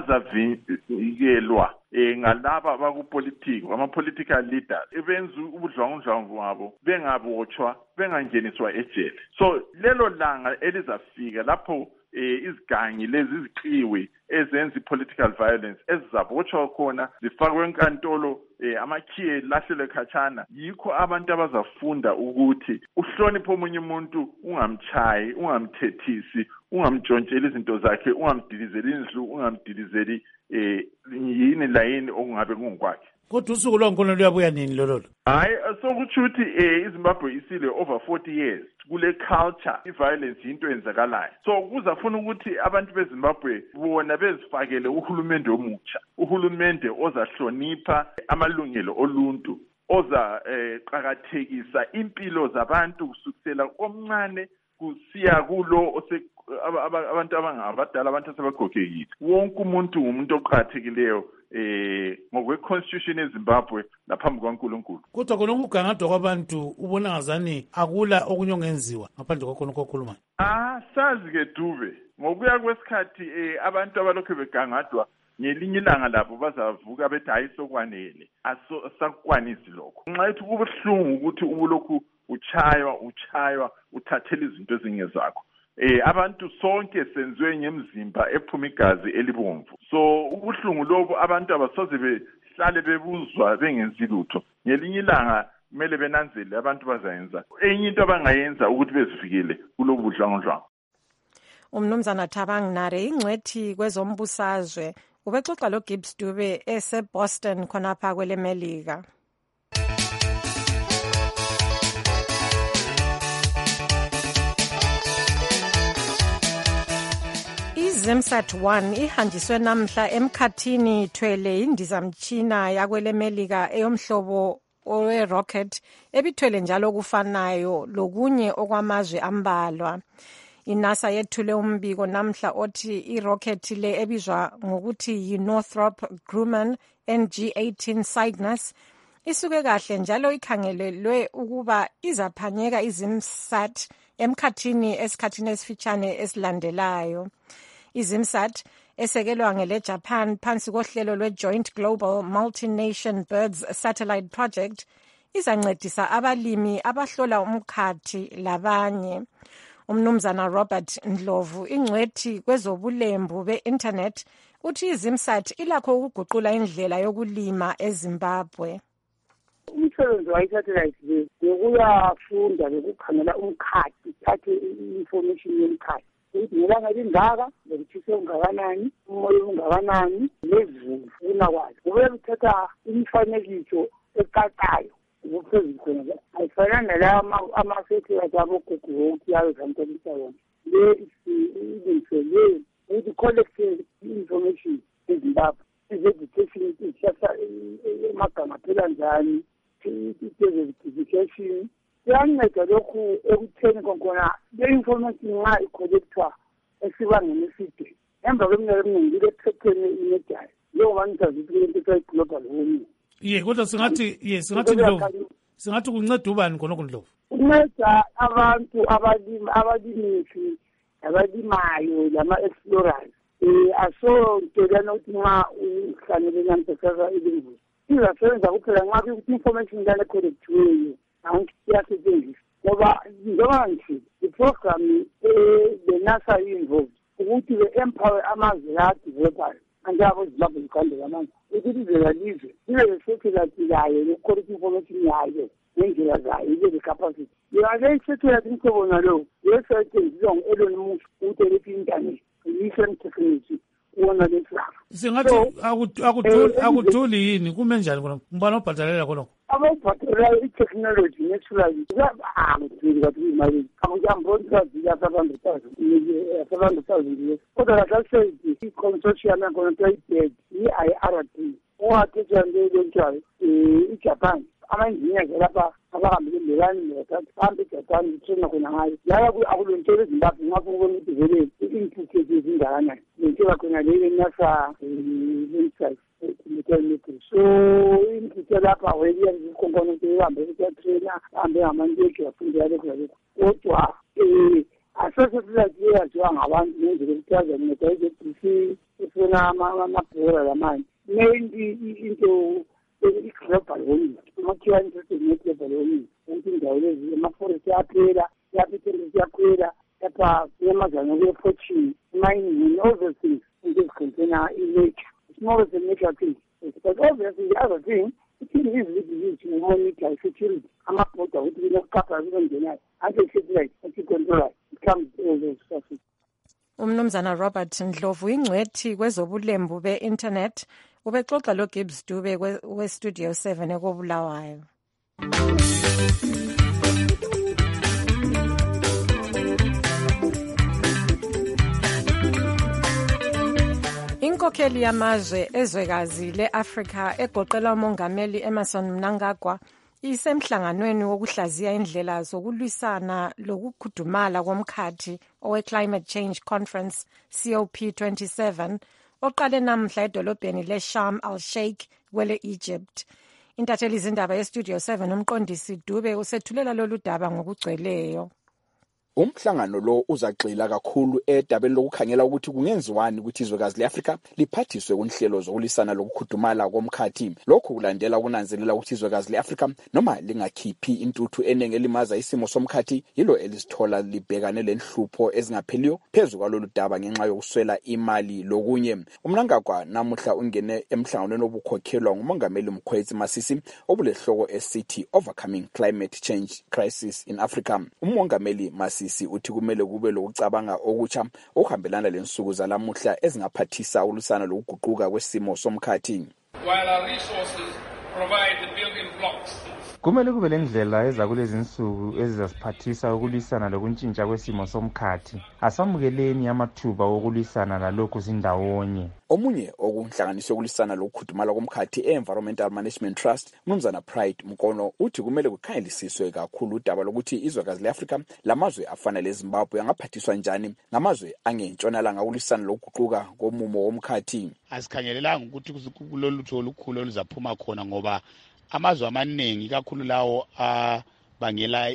bazavikelwa eh ngalaba abakupolitiki, ama-political leaders ebenza ubudlwangudlwangu wabo bengabotshwa, bengangeniswa ejele. So lelo langa elizafika lapho eh izigangi lezi iziqiwe ezenza i-political violence ezizabotshwa khona zifakwe enkantolo eh amakhiye lahlelwe khatshana. Yikho abantu abazafunda ukuthi uhloniphe omunye umuntu, ungamchayi, ungamthethisi, ungamtshontsheli izinto zakhe, ungamdilizeli indlu, ungamdilizeli eh yini la yini okungabe kungokwakhe. Kodwa usuku lonke luyabuya nini lololo? Hayi sokuthi uthi eh iZimbabwe isile over forty years kule culture i-violence into enzakalayo. So kuzafuna ukuthi abantu beZimbabwe bona bezifakele uhulumende omutsha, uhulumende ozahlonipha amalungelo oluntu, oza eh qhakathekisa impilo zabantu kusukela komncane kusiya kulo abantu abangabadala, abantu asebagogekile. Wonke umuntu umuntu oqhakathekileyo eh ngokwe-constitution yeZimbabwe laphambi kwaNkulunkulu. Kodwa khona ukugangadwa kwabantu ubona ngazani akula okunye ongenziwa ngaphandle kwakhona kokhuluma? Ah sazi ke Dube, ngokuya kwesikhathi eh abantu abalokho begangadwa ngelinye ilanga lapho bazavuka bethi hayi sokwanele, asakwanisi lokho. Nxa ethi kubuhlungu ukuthi ubulokhu uchaywa uchaywa uthathela izinto ezingezakho. Eh abantu sonke senziwe ngemzimba ephuma igazi elibomvu. So ubuhlungu lobo abantu abasoze behlale bebuzwa bengenzi lutho. Ngelinye ilanga kumele benanzele abantu bazayenza enye into abangayenza ukuthi bezivikele kulo budlwangudlwangu. Umnumzana Thabang Nare, ingcwethi kwezombusazwe, ubexoxa lo Gibbs Dube eseBoston khonapha kwele Melika. iZimsat one ihanjiswe namhla emkhathini ithwele indizamtshina yakwele Melika eyomhlobo owe-rocket ebithwele njalo okufanayo lokunye okwamazwe ambalwa. INASA yethule umbiko namhla othi irocket le ebizwa ngokuthi yi-Northrop Grumman N G eighteen Cygnus isuke kahle njalo ikhangelelwe ukuba izaphanyeka iZimsat emkhathini esikhathini esifitshane esilandelayo. iZimsat esekelwa ngele Japan phansi kohlelo lwe-Joint Global Multi-Nation Birds Satellite Project izancedisa abalimi abahlola umkhathi labanye. Umnumzana Robert Ndlovu ingcwethi kwezobulembu be-internet uthi iZimsat ilakho ukuguqula indlela yokulima eZimbabwe. Umsebenzi wayi-satellite le bekuyafunda bekukhangela umkhathi thathe i-information yomkhathi ukuthi ngelanga lingaka bekutshise ungakanani umoya ungakanani lezulu funa kwayo kube kuthatha imifanekiso eqaqayo ukuphezulu khona ayifanani nalawa ama-satellite abogogo wokuthi yayo zamtolisa yona le ilungiselwe ukuthi collecte i-information eZimbabwe iz-education isasa amagama phela njani i-identification iyanceda lokhu ekutheni konkona le-information nxa icollectwa esibangeni eside emva kweminyaka eminingi ilephepheni imediayo njengoba ngisazithi kulento kuthiwa i-global warming. Ye kodwa singathi ye singathi Ndlovu singathi kunceda ubani khonokho Ndlovu? Kunceda abantu abalimi abalimisi abalimayo lama-explorers um asontelana ukuthi nxa uhlanele namsesasa ilinguzi izasebenza kuphela nxa kuthi information lana ecollectiweyo iyasetshenziswa ngoba njengoba ngithi iprogram le-NASA i-involved ukuthi le-empower amazwe adevelopayo anjengabo Zimbabwe Uganda lamanje ukuthi izela lizwe ibe le-satellite yayo lokucollecta information yayo ngendlela zayo ibe le-capacity yona le satellite imhlobo nalowo yesetshenziswa ngu-Elon Musk ukuthi elethe i-internet i-mission technology kuwona lesilafu. Singathi akuthuli yini kume njani khona ngibani obhadalela khonokho? Ababhadalela i-technology naturally akuthuli kathi kuyimali angamboni kazi yasabantu yasabantu thousand kodwa kasasethi i-consortium yakhona kuthiwa i-bed i-I R D owathethwa njenjalo i-Japan ama-engineers lapha abahambile mbelani nokuthatha hambe eJapan kuthena khona ngayo laya akulontshelwa eZimbabwe ngapho kubona ukuthi vele i-input yethu ezingakanani lontshelwa khona le NASA website emithelmetri so input lapha weliya zikhonkona ukuthi ihambe ukuyatraina ahambe ngamanteki wafundela lokhu lalokhu kodwa um asosetilathi eyaziwa ngabantu ngendlela ekuthaza nceda i-Z B C ifuna amabhora lamanje mainly into i-global warming amakhiwa interested ne-global warming ukuthi indawo lezi amaforest yaphela yapha i-temperature yakhwela yapha kunyamazana kuye-fortune mining all those things into ezicontainer i-nature it's more of a nature thing but obviously the other thing it is easily to monitor security amabhoda ukuthi kunokukapha kunongenayo ante-satellite ati-control it comes all those stuff. Umnumzana Robert Ndlovu ingcwethi kwezobulembu be-internet ubexoxa lo Gibbs Dube we-Studio seven ekobulawayo. Inkokheli yamazwe ezwekazi le-Afrika egoqela umongameli Emmerson Mnangagwa isemhlanganweni wokuhlaziya indlela zokulwisana lokukhudumala komkhathi owe-Climate Change Conference C O P twenty-seven oqale namhla edolobheni le-Sharm el-Sheikh kwele-Egypt. Intatheli izindaba ye-Studio seven umqondisi Dube usethulela lolu daba ngokugcweleyo. Umhlangano lo uzagxila kakhulu edabeni lokukhangela ukuthi kungenziwani ukuthi izwekazi le-Afrika liphathiswe kunhlelo zokulisana lokukhudumala komkhathi. Lokhu kulandela ukunanzelela ukuthi izwekazi le-Afrika noma lingakhiphi intuthu eningi elimaza isimo somkhathi yilo elizithola libhekane lenhlupho ezingapheliyo phezu kwalolu daba ngenxa yokuswela imali lokunye. Umnangagwa namuhla ungene emhlanganweni obukhokhelwa ngumongameli Mkhwetsi Masisi obulehloko esithi Overcoming Climate Change Crisis in Africa. Umongameli Masisi uthi kumele kube lokucabanga okutsha okuhambelana lensuku zalamuhla ezingaphathisa ulusana lokuguquka kwesimo somkhathi. While our resources provide the building blocks. Kumele kube lendlela eza kulezi insuku ezizasiphathisa ukulwisana lokuntshintsha kwesimo somkhathi. Asamukeleni amathuba okulwisana lalokho zindawonye. Omunye okunhlanganiso yokulisana lokukhudumala komkhathi e-Environmental Management Trust, Mnumzana Pride Mkono, uthi kumele kukhangelisiswe kakhulu udaba lokuthi izwekazi le-Afrika lamazwe afana leZimbabwe angaphathiswa njani ngamazwe angentshonalanga ukulisana lokuguquka komumo womkhathi. Asikhangelelanga ukuthi kulolutho olukhulu oluzaphuma khona ngoba amazwe amaningi kakhulu lawo abangela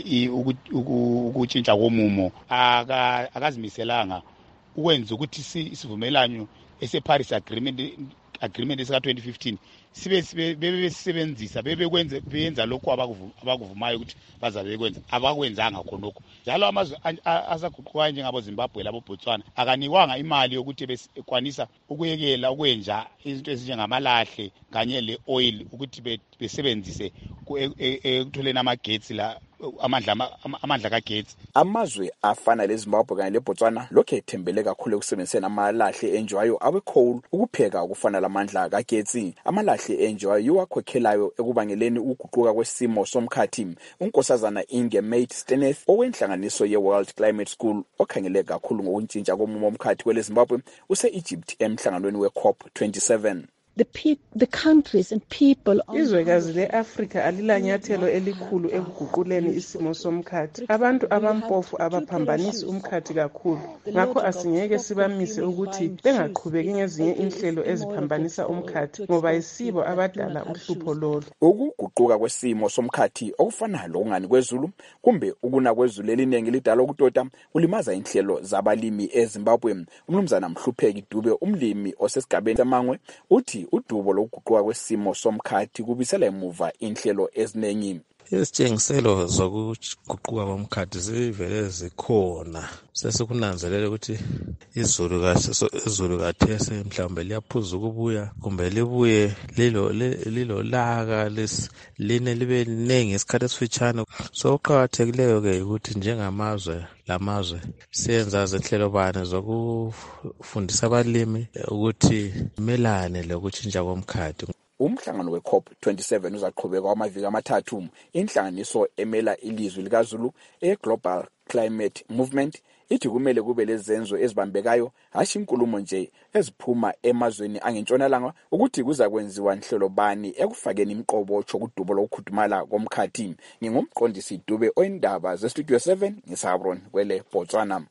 ukutshintsha komumo akazimiselanga ukwenza ukuthi isivumelano ese-Paris Agreement agreement esika twenty fifteen sibe bebesebenzisa bebekwenza beyenza lokho abakuvumayo ukuthi bazabe bekwenza abakwenzanga khonokho. Njalo amazwe asaguquka njengabo Zimbabwe labo Botswana akanikwanga imali yokuthi bekwanisa ukuyekela ukwenza izinto ezinjengamalahle kanye le oil ukuthi besebenzise ekutholeni amagetsi la amandla amandla kagetsi. Amazwe afana leZimbabwe kanye leBotswana lokho ethembele kakhulu ekusebenziseni amalahle enjwayo awe coal ukupheka ukufana lamandla kagetsi. Amalahle enjwayo yiwakhokhelayo ekubangeleni ukuguquka kwesimo somkhathi. Unkosazana Inge Mate Steneth owenhlanganiso ye-World Climate School okhangele kakhulu ngokuntshintsha komumo womkhathi kweleZimbabwe use-Egypt emhlanganweni we-COP twenty-seven. The, pe the countries and people izwekazi le-Afrika alilanyathelo elikhulu ekuguquleni isimo somkhathi. Abantu abampofu abaphambanisi umkhathi kakhulu, ngakho asingeke sibamise ukuthi bengaqhubeki ngezinye inhlelo eziphambanisa umkhathi ngoba yisibo abadala uhlupho lolu. Ukuguquka kwesimo somkhathi okufana lokungani kwezulu kumbe ukuna kwezulu eliningi lidala ukutota ulimaza inhlelo zabalimi eZimbabwe. Umnumzana Mhlupheki Dube, umlimi osesigabeni samangwe, uthi udubo lokuguquka kwesimo somkhathi kubisela emuva inhlelo eziningi. Izitshengiselo zokuguquka komkhathi zivele zikhona. Sesikunanzelela ukuthi izulu kahle izulu kathese mhlawumbe liyaphuza ukubuya kumbe libuye lilo lilo laka line libe ningi isikhathi esifitshane. So uqhakathekileyo ke ukuthi njengamazwe lamazwe siyenza izinhlelo bani zokufundisa abalimi ukuthi melane lokutshintsha komkhathi. Umhlangano we-COP twenty-seven uzaqhubeka kwamaviki amathathu. Inhlanganiso emela ilizwi likaZulu e-Global Climate Movement ithi kumele kube lezenzo ezibambekayo hashi inkulumo nje eziphuma emazweni angentshonalanga ukuthi kuza kwenziwa inhlelo bani ekufakeni imiqobo chokudubo lokukhudumala komkhathi. Ngingumqondisi Dube oyindaba ze-Studio seven ngisabron kwele Botswana.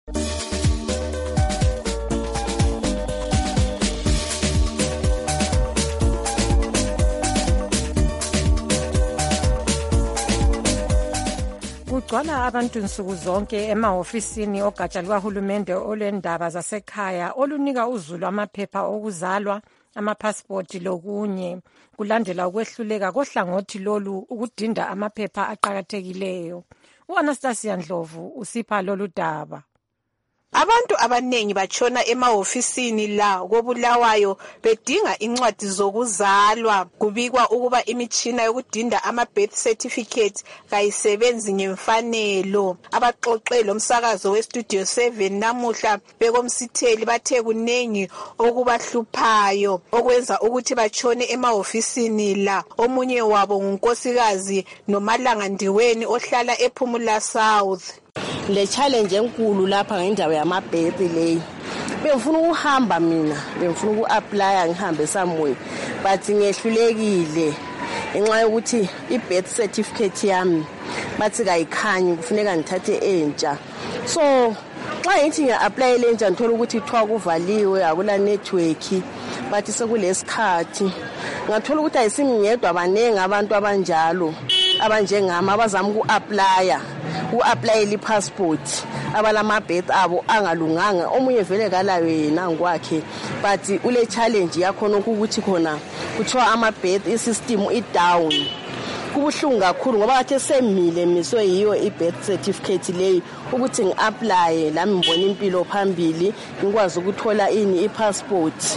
Kugcwala abantu nsuku zonke emahofisini ogatsha lukahulumende olwendaba zasekhaya olunika uzulu amaphepha okuzalwa, amapasipoti lokunye. Kulandela ukwehluleka kohlangothi lolu ukudinda amaphepha aqhakathekileyo. U-Anastasia Ndlovu usipha lolu daba. Abantu abanengi batshona emahofisini la koBulawayo bedinga incwadi zokuzalwa. Kubikwa ukuba imitshina yokudinda ama-birth certificate kayisebenzi ngemfanelo. Abaxoxe lomsakazo we-Studio seven namuhla bekomsitheli bathe kunengi okubahluphayo okwenza ukuthi batshone emahofisini la. Omunye wabo ngunkosikazi Nomalanga Ndiweni ohlala ePhumula South. Le challenge enkulu lapha ngendawo yama-birth leyi. Bengifuna ukuhamba mina, bengifuna uku-apply ngihambe somewhere but ngehlulekile ngenxa yokuthi i-birth certificate yami bathi kayikhanyi kufuneka ngithathe entsha. So xa ngithi ngiya-apply lentsha ngithola ukuthi ithiwa kuvaliwe akula network bathi sekulesikhathi. Ngathola ukuthi ayisimngedwa banengi abantu abanjalo abanjengami abazama uku-applya uku-applyela i-passport abalama-birth abo angalunganga. Omunye vele kalayo yena ngokwakhe but ule challenge yakhona ukuthi khona kuthiwa ama-birth i-system i-down. Kubuhlungu kakhulu ngoba kathe semile miswe yiyo i-birth certificate leyi ukuthi ngi-applye lami ngibona impilo phambili ngikwazi ukuthola ini i-passport.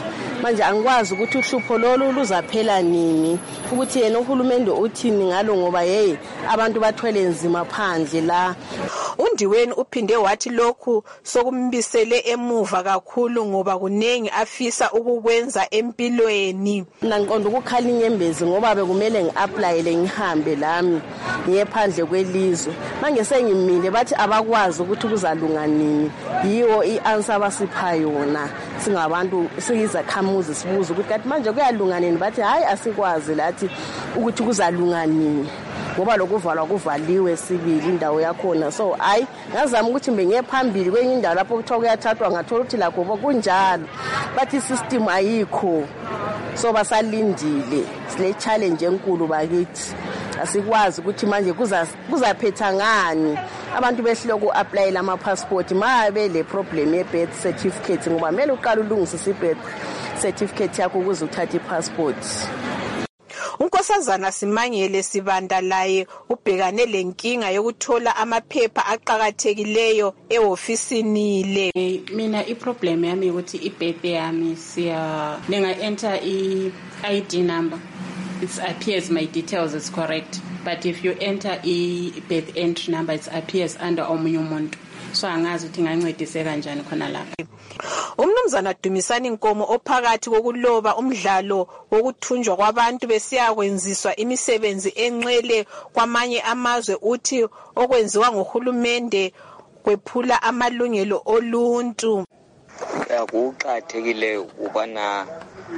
manje angikwazi ukuthi uhlupho lolu luzaphela nini, ukuthi yena uhulumende uthini ngalo, ngoba hey abantu bathwele nzima phandle la. Undiweni uphinde wathi lokhu sokumbisele emuva kakhulu ngoba kunengi afisa ukukwenza empilweni. Mina ngiqonda ukukhala inyembezi ngoba bekumele ngi-applyele ngihambe lami ngiye phandle kwelizwe. Manje sengimile bathi abakwazi ukuthi kuzalunga nini. Yiwo i-answer abasipha yona singabantu siyizakhamuzi sibuza ukuthi kanti manje kuyalunga nini, bathi hayi asikwazi lathi ukuthi kuzalunga nini ngoba lokuvalwa kuvaliwe sibili indawo yakhona. So hayi ngazama ukuthi ngiye phambili kwenye indawo lapho kuthiwa kuyathathwa ngathola ukuthi lakho kunjalo, bathi system ayikho. So basalindile sile challenge enkulu bakithi, asikwazi ukuthi manje kuza kuzaphetha ngani abantu behloko applyela ama passport mabe le problem ye birth certificate, ngoba mele uqala ulungisise birth certificate yakho ukuze uthathe passport. Unkosazana Simangele Sibanda laye ubhekane lenkinga yokuthola amaphepha aqhakathekileyo ehofisini le. Mina iproblem yami ukuthi ibirthday yami siya nenga enter i I D number, it appears my details is correct, but if you enter i birth entry number it appears under omunye umuntu. So angazi ukuthi ngancedise kanjani khona lapha. Umnumzana Dumisani Nkomo ophakathi kokuloba umdlalo wokuthunjwa kwabantu besiyakwenziswa imisebenzi enxele kwamanye amazwe uthi okwenziwa ngohulumende kwephula amalungelo oluntu. Akuqathekile ubana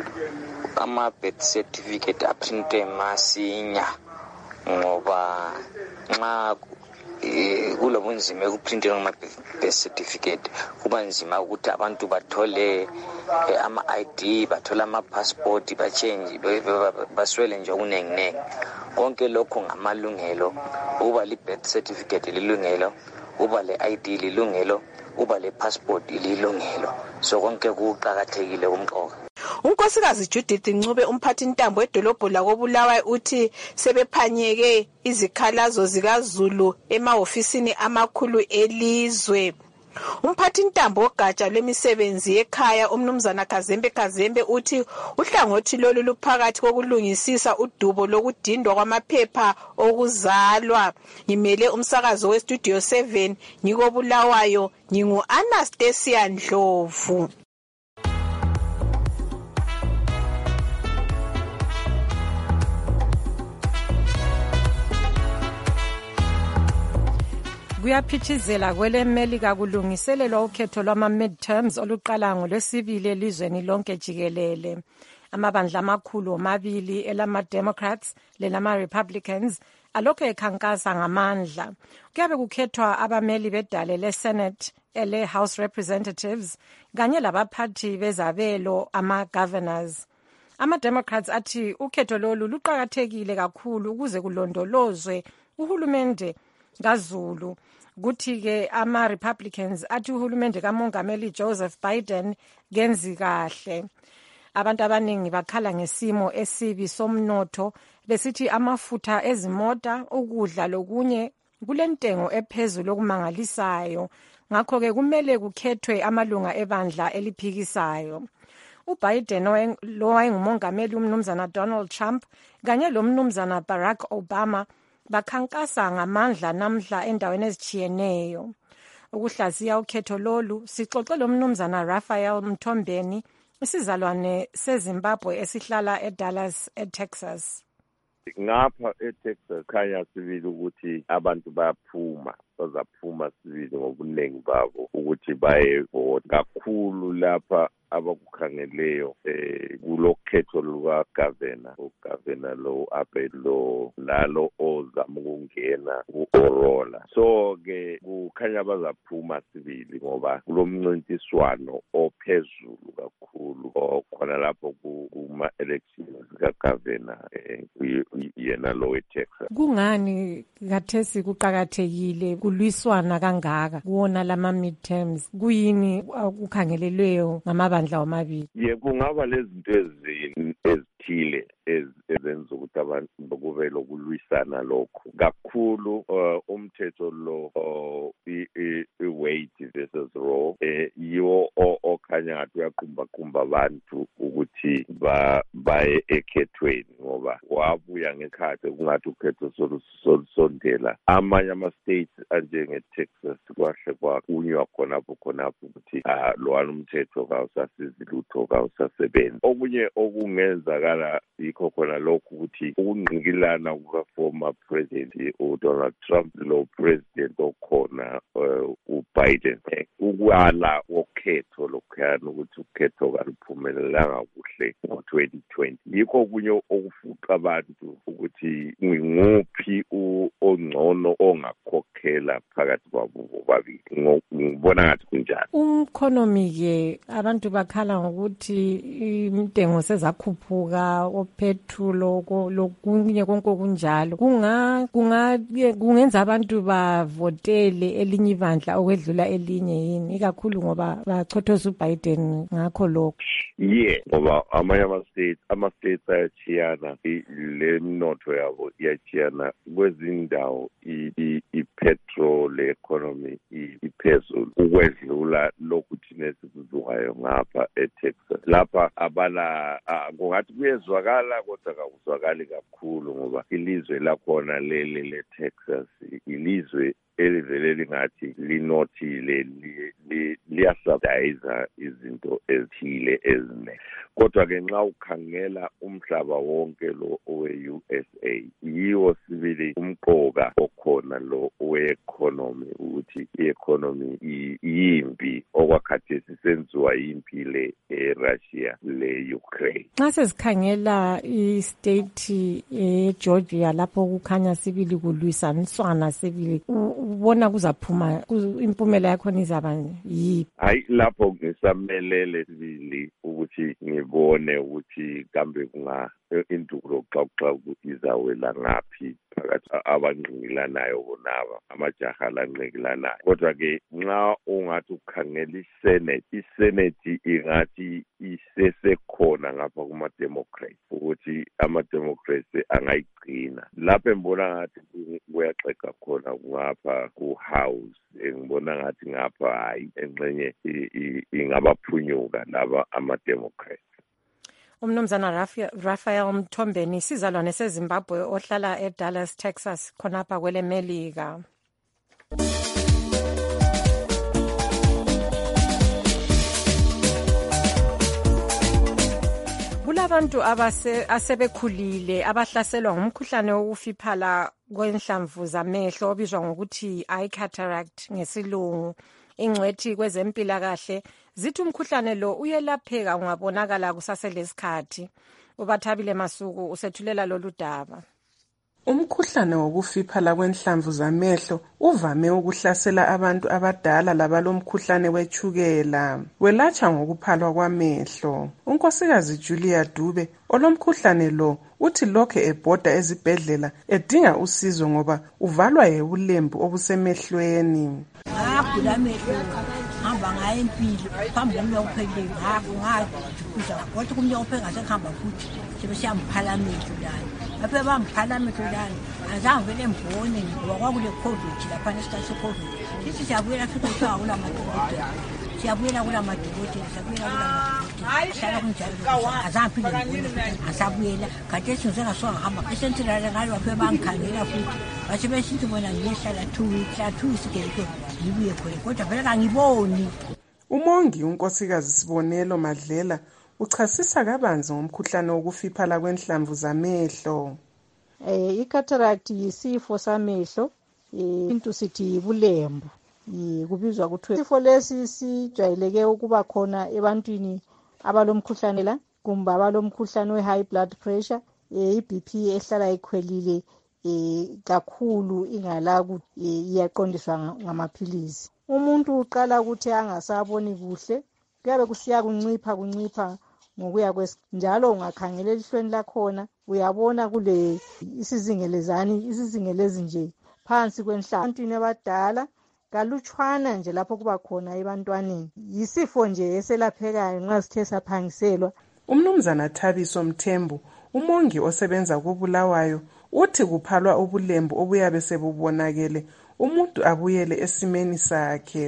ama birth certificate aprinte masinya ngoba nxa kulo bunzima ekuprinteni ama birth certificate kuba nzima ukuthi abantu bathole ama I D, bathole ama passport, ba change baswele nje okunenginengi. Konke lokho ngamalungelo, uba li birth certificate lilungelo, uba le I D lilungelo, uba le passport lilungelo. So konke kuqhakathekile kumqoka. Unkosikazi Judith Ncube umphathi intambo edolobho la koBulawayo uthi sebephanyeke izikhalazo zikaZulu emahofisini amakhulu elizwe. Umphathi intambo ogatsha lemisebenzi ekhaya umnumzana Kazembe Kazembe uthi uhlangothi lolu luphakathi kokulungisisa udubo lokudindwa kwamaphepha okuzalwa. Ngimele umsakazo we Studio seven ngikoBulawayo, ngingu Anastasia Ndlovu. Kuyaphithizela kwele Melika kulungiselelwa ukhetho lwama midterms oluqala ngolwesibili elizweni lonke jikelele. Amabandla amakhulu omabili elama Democrats lelama Republicans alokho ekhankasa ngamandla. Kuyabe kukhethwa abameli bedale le Senate ele House Representatives kanye labaphathi bezabelo ama governors. Ama Democrats athi ukhetho lolu luqhakathekile kakhulu ukuze kulondolozwe uhulumende kaZulu. Kuthi ke ama Republicans athi uhulumende kaMongameli Joseph Biden genzi kahle. Abantu abaningi bakhala ngesimo esibi somnotho besithi amafutha ezimota, ukudla lokunye kulentengo ephezulu okumangalisayo. Ngakho ke kumele kukhethwe amalunga ebandla eliphikisayo. uBiden lo wayengumongameli umnumzana Donald Trump kanye lo mnumzana Barack Obama bakhankasa ngamandla namhla endaweni ezichiyeneyo. Ukuhlaziya ukhetho lolu sixoxe lo mnumzana Raphael Mthombeni, isizalwane seZimbabwe esihlala eDallas eTexas. Ngapha eTexas khanya sibili ukuthi abantu bayaphuma, bazaphuma sibili ngobuningi babo ukuthi baye vote kakhulu lapha abakukhangeleyo eh kulokhetho luka governor ugovernor lo apelo nalo ozama ukungena ku-Orola. So ke kukhanya bazaphuma sibili ngoba kulomncintiswano ophezulu kakhulu okhona lapho kuma elections kagovernor eh yena lo eTexas. Kungani kathesi kuqhakathekile kulwiswana kangaka kuona lama midterms? Kuyini ukukhangelelweyo ngamabandla omabili? Yebo, kungaba lezinto ezithile ezenza ukuthi abantu kube lokulwisana lokho kakhulu. Umthetho lo i-weight versus raw yiwo okha kukhanya ngathi uyaqumba-qumba abantu ukuthi baye ekhethweni ngoba wabuya ngekhathi kungathi ukhetho solusondela. Amanye ama-states anjenge-Texas kwahle kwakunywa khonapho khonapho ukuthi lwana umthetho kawusasizi lutho kawusasebenzi. Okunye okungenzakala yikho khona lokhu ukuthi ukungqikilana kuka-former president uDonald Trump lo president okhona uBiden ukwala wokhetho lokhuyana ukuthi ukhetho kaluphumelelanga kuhle ngo-twenty twenty. Yikho kunye okufuqa abantu ukuthi nginguphi ongcono ongakhokhela phakathi kwabo bobabili. Ngibona ngathi kunjalo. Umkhonomi-ke abantu bakhala ngokuthi intengo sezakhuphuka, opetrol lokunye konke okunjalo. Kunga kungenza abantu bavotele elinye ibandla okwedlula elinye yini, ikakhulu ngoba bachothoza uBiden ngakho lokho. Yeah, ngoba amanye ama-states ama-states ayachiyana, le mnotho yabo iyachiyana. Kwezindawo i-petrol economy iphezulu ukwedlula lokhu thina esikuzukayo ngapha eTexas. Lapha abala kungathi kuyezwakala kodwa kakuzwakali kakhulu ngoba ilizwe lakhona leli leTexas ilizwe elivele lingathi linothile liyasubsidiza izinto ezithile ezine. Kodwa-ke nxa ukhangela umhlaba wonke lo owe-U S A yiwo sibili umqoka okhona lo owe-economy ukuthi i-economy yimpi okwakhathesi senziwa yimpi le e-Russia le-Ukraine. Nxa sezikhangela i-state eGeorgia lapho kukhanya sibili kulwisaniswana sibili, ubona kuzaphuma impumela yakhona izaba yiphi? Hayi, lapho ngisamelele sibili ukuthi ngibone ukuthi kambe kunga indulo xoxoxo izawela ngaphi phakathi abangqingilanayo bonaba amajaha lanqingilanayo. Kodwa-ke nxa ungathi ukhangela isenate isenate ingathi isesekhona ngapha kuma-democrats ukuthi ama-democrats angayigcina. Lapho engibona ngathi kuyaxega khona ngapha ku-house, engibona ngathi ngapha hayi engxenye ingabaphunyuka laba ama-democrats. Umnumzana Raphael Mthombeni, sizalwane seZimbabwe ohlala eDallas, Texas, khonapha kwele Melika. Kulabantu abase asebekhulile abahlaselwa ngumkhuhlane wokufiphala kwenhlamvu zamehlo obizwa ngokuthi eye cataract ngesilungu. Ingcwethi kwezempilakahle zithi umkhuhlane lo uyelapheka ungabonakala kusaselesikhathi. uBathabile Masuku usethulela lolu daba. Umkhuhlane wokufiphala kwenhlamvu zamehlo uvame ukuhlasela abantu abadala labalomkhuhlane wetshukela. Welatshwa ngokuphalwa kwamehlo. Unkosikazi Julia Dube olomkhuhlane lo uthi lokho ebhoda ezibhedlela edinga usizo ngoba uvalwa yebulembu obusemehlweni. Ngagula amehlo hamba ngaye impilo phambi komnye uphekile ngakho ngajukuza kodwa kumnye upheka sekuhamba futhi sebesiyambhala amehlo lana. Lapho bambhala amehlo lana azange vele mbone ngoba kwakule covid lapha nesikhathi se-covid. Sithi siyabuyela futhi kuthiwa kula madokotela. Siyabuyela kula madokotela siyabuyela kula madokotela hlala kunjalo azange phinde ngibone asabuyela khathesi ngisengasongahamba esentinale ngalo lapho bangikhangela futhi bathi besithi bona ngiyehlala two weeks la two weeks ke ngibuye khona kodwa vele kangiboni. Umongi unkosikazi Sibonelo Madlela uchasisa kabanzi ngomkhuhlane wokufiphala kwenhlamvu zamehlo. Eh i-cataract yisifo samehlo, into sithi yibulembu. Kubizwa ukuthi isifo lesi sijwayeleke ukuba khona ebantwini abalomkhuhlane la kumbe abalomkhuhlane we-high blood pressure, i-B P ehlala ikhwelile kakhulu ingala iyaqondiswa ngamaphilisi. Umuntu uqala ukuthi angasaboni kuhle, kuyabe kusiya kuncipha kuncipha ngokuya kwesinjalo. Ungakhangela elihlweni lakhona uyabona kule isizingelezani isizingelezi nje phansi kwenhlamvu. Abantwini abadala kalutshwana nje lapho kuba khona ebantwaneni. Yisifo nje eselaphekayo nxa sithe saphangiselwa. Umnumzana Thabiso Mthembu umongi osebenza kuBulawayo uthi kuphalwa ubulembu obuyabe sebubonakele umuntu abuyele esimeni sakhe.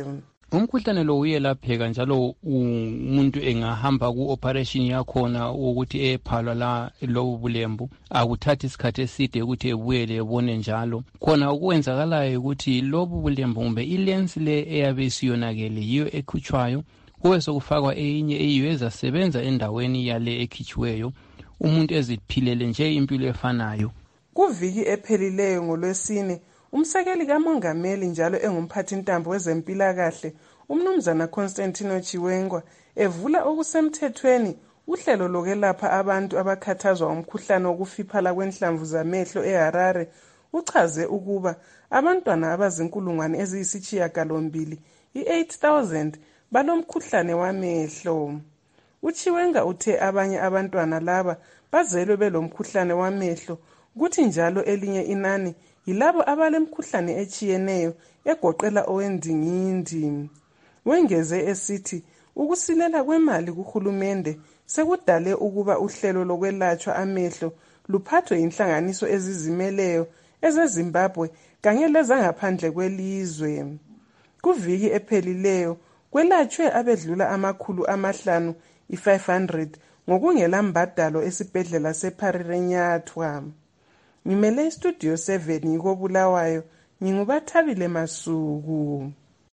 umkhuhlane lo uyelapheka njalo umuntu engahamba ku-operation yakhona ukuthi ephalwa la lobu bulembu akuthathi isikhathi eside ukuthi ebuyele ebone njalo. Khona okwenzakalayo ukuthi lobu bulembu kumbe ilensi le eyabe isiyonakele yiyo ekhutshwayo kube sokufakwa eyinye eyiyo ezasebenza endaweni yale ekhitshiweyo umuntu eziphilele nje impilo efanayo. Kuviki ephelileyo ngolwesine umsekeli kamongameli njalo engumphathintambo wezempilakahle umnumzana Constantino Chiwenga evula okusemthethweni uhlelo lokwelapha abantu abakhathazwa umkhuhlane wokufiphala kwenhlamvu zamehlo eHarare. Uchaze ukuba abantwana abazinkulungwane eziyisishiyagalombili i-eight thousand balomkhuhlane wamehlo. Uchiwenga uthe abanye abantwana laba bazelwe belomkhuhlane wamehlo kuthi njalo elinye inani yilabo abalemkhuhlane echiyeneyo egoqela owendingindi. Wengeze esithi ukusilela kwemali kuhulumende sekudale ukuba uhlelo lokwelatshwa amehlo luphathwe inhlanganiso ezizimeleyo ezeZimbabwe kanye lezangaphandle kwelizwe. Kuviki ephelileyo kwelatshwe abedlula amakhulu amahlanu i-five hundred ngokungela mbadalo esibhedlela sePharirenyathwa. Ngimele istudio seven ngikobulawayo ngingubathabile Masuku.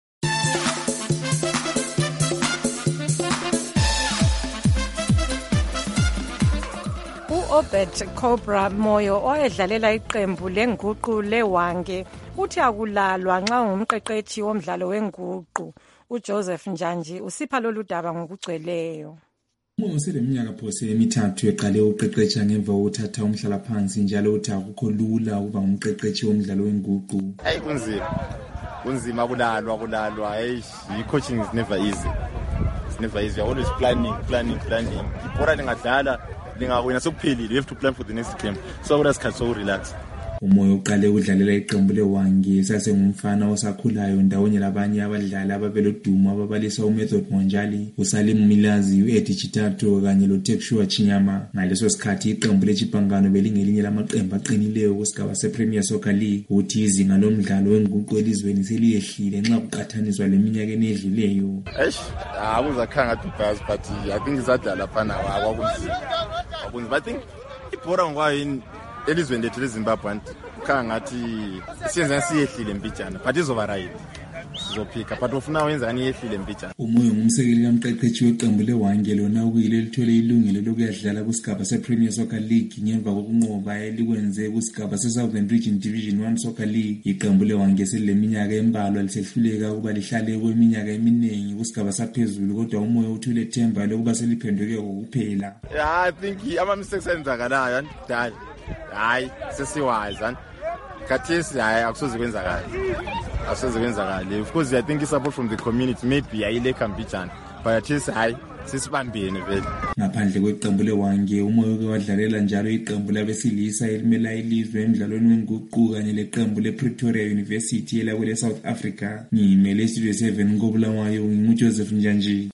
U-Obert Cobra Moyo owedlalela iqembu lenguqu leWange uthi akulalwa nxa ungumqeqethi womdlalo wenguqu. uJoseph Njanji usipha lolu daba ngokugcweleyo. Umoyo useleminyaka phose emithathu eqale uqeqetsha ngemva kokuthatha umhlala phansi njalo uthi akukho lula ukuba ngumqeqethi womdlalo wenguqu. Hayi kunzima. Kunzima kulalwa kulalwa. Hey, coaching is never easy. It's never easy. You're always planning, planning, planning. Ibhora lingadlala lingawina sokuphelile. You have to plan for the next game. So akusikhathi so relax. Umoyo uqale udlalela iqembu leWange sasengumfana osakhulayo ndawonye labanye abadlali ababelodumo ababalisa uMethod Monjali, uSalim Milazi, uEddie Chitato kanye loTekshua Chinyama. Ngaleso sikhathi iqembu leChipangano belingelinye lamaqembu aqinileyo kusigaba sePremier Soccer League. Uthi izinga lomdlalo wenguqu elizweni seliyehlile nxa kuqathaniswa leminyaka enedlileyo. Eish, akuzakhanga tubhas but I think izadala phana akwakunzima. Akunzima. I think ibhora ngwayini elizweni lethu leZimbabwe khanga ngathi siyenza siyehlile mpitshana but izoba right sizophika but ufuna wenza ani yehlile mpitshana. Umoyo ngumsekeli kamqeqethi weqembu leWange lona ukuyile lithole ilungelo lokuyadlala kusigaba sePremier Soccer League ngemva kokunqoba elikwenze kusigaba seSouthern Region Division one Soccer League. Iqembu leWange seleminyaka embalwa lisehluleka ukuba lihlale kweminyaka eminingi kusigaba saphezulu kodwa umoyo uthule ithemba lokuba seliphenduke ukuphela. Yeah, I think ama mistakes enzakalayo andidala hayi sesiwazi kathesi hayi akusoze kwenzakala akusoze kwenzakala. Of course I think it's support from the community maybe ayileka mpitshana but athisi hayi sisibambene vele. Ngaphandle kweqembu leWange umoyo ke wadlalela njalo iqembu labesilisa elimela ilizwe emidlalweni wenguqu kanye leqembu lePretoria University elakwele South Africa. Ngimele Studio seven ngobulawayo nginguJoseph Njanji.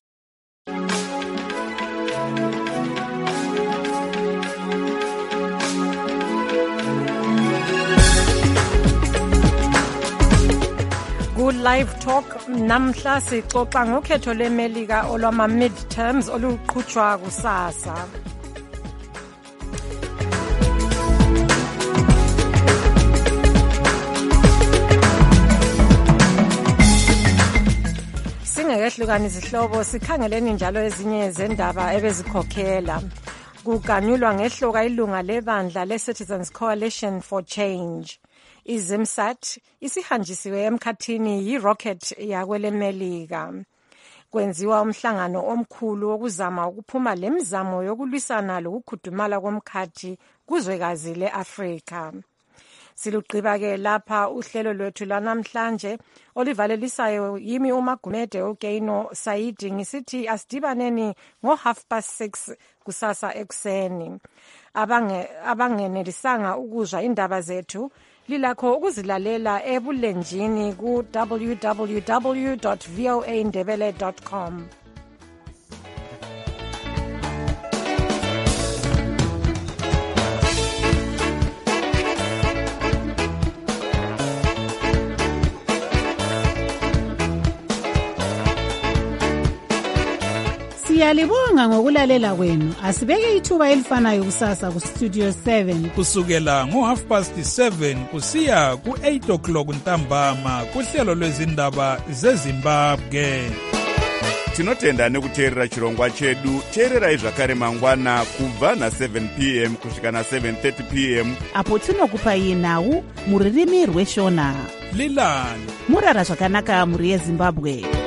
Live Talk namhla sixoxa ngokhetho leMelika olwama midterms oluqhutshwa kusasa. Singekehlukana izihlobo sikhangeleni njalo ezinye zendaba ebezikhokhela. Kuganyulwa ngehloka ilunga lebandla leCitizens Coalition for Change. IZimSat isihanjisiwe emkhathini yiRocket yakweleMelika. Kwenziwa umhlangano omkhulu wokuzama ukuphuma lemizamo yokulwisana lokukhudumala komkhathi kuzwekazi leAfrika. Siluqhiba ke lapha uhlelo lwethu lanamhlanje olivalelisayo yimi uMagumede uGeino Saidi ngisithi asidibaneni ngo half past six kusasa ekuseni. Abange abangenelisanga ukuzwa indaba zethu lilakho ukuzilalela ebulenjini ku w w w dot voa ndebele dot com. Siyalibonga ngokulalela kwenu. Asibeke ithuba elifanayo kusasa ku Studio seven kusukela ngo half past seven kusiya ku eight o'clock ntambama kuhlelo lwezindaba zeZimbabwe. Tinotenda nekuteerera chirongwa chedu. Teererai zvakare mangwana kubva na seven p m kusvika na seven thirty p m apo tinokupai nhau muririmi rweshona. Lilani murara zvakanaka muri yeZimbabwe.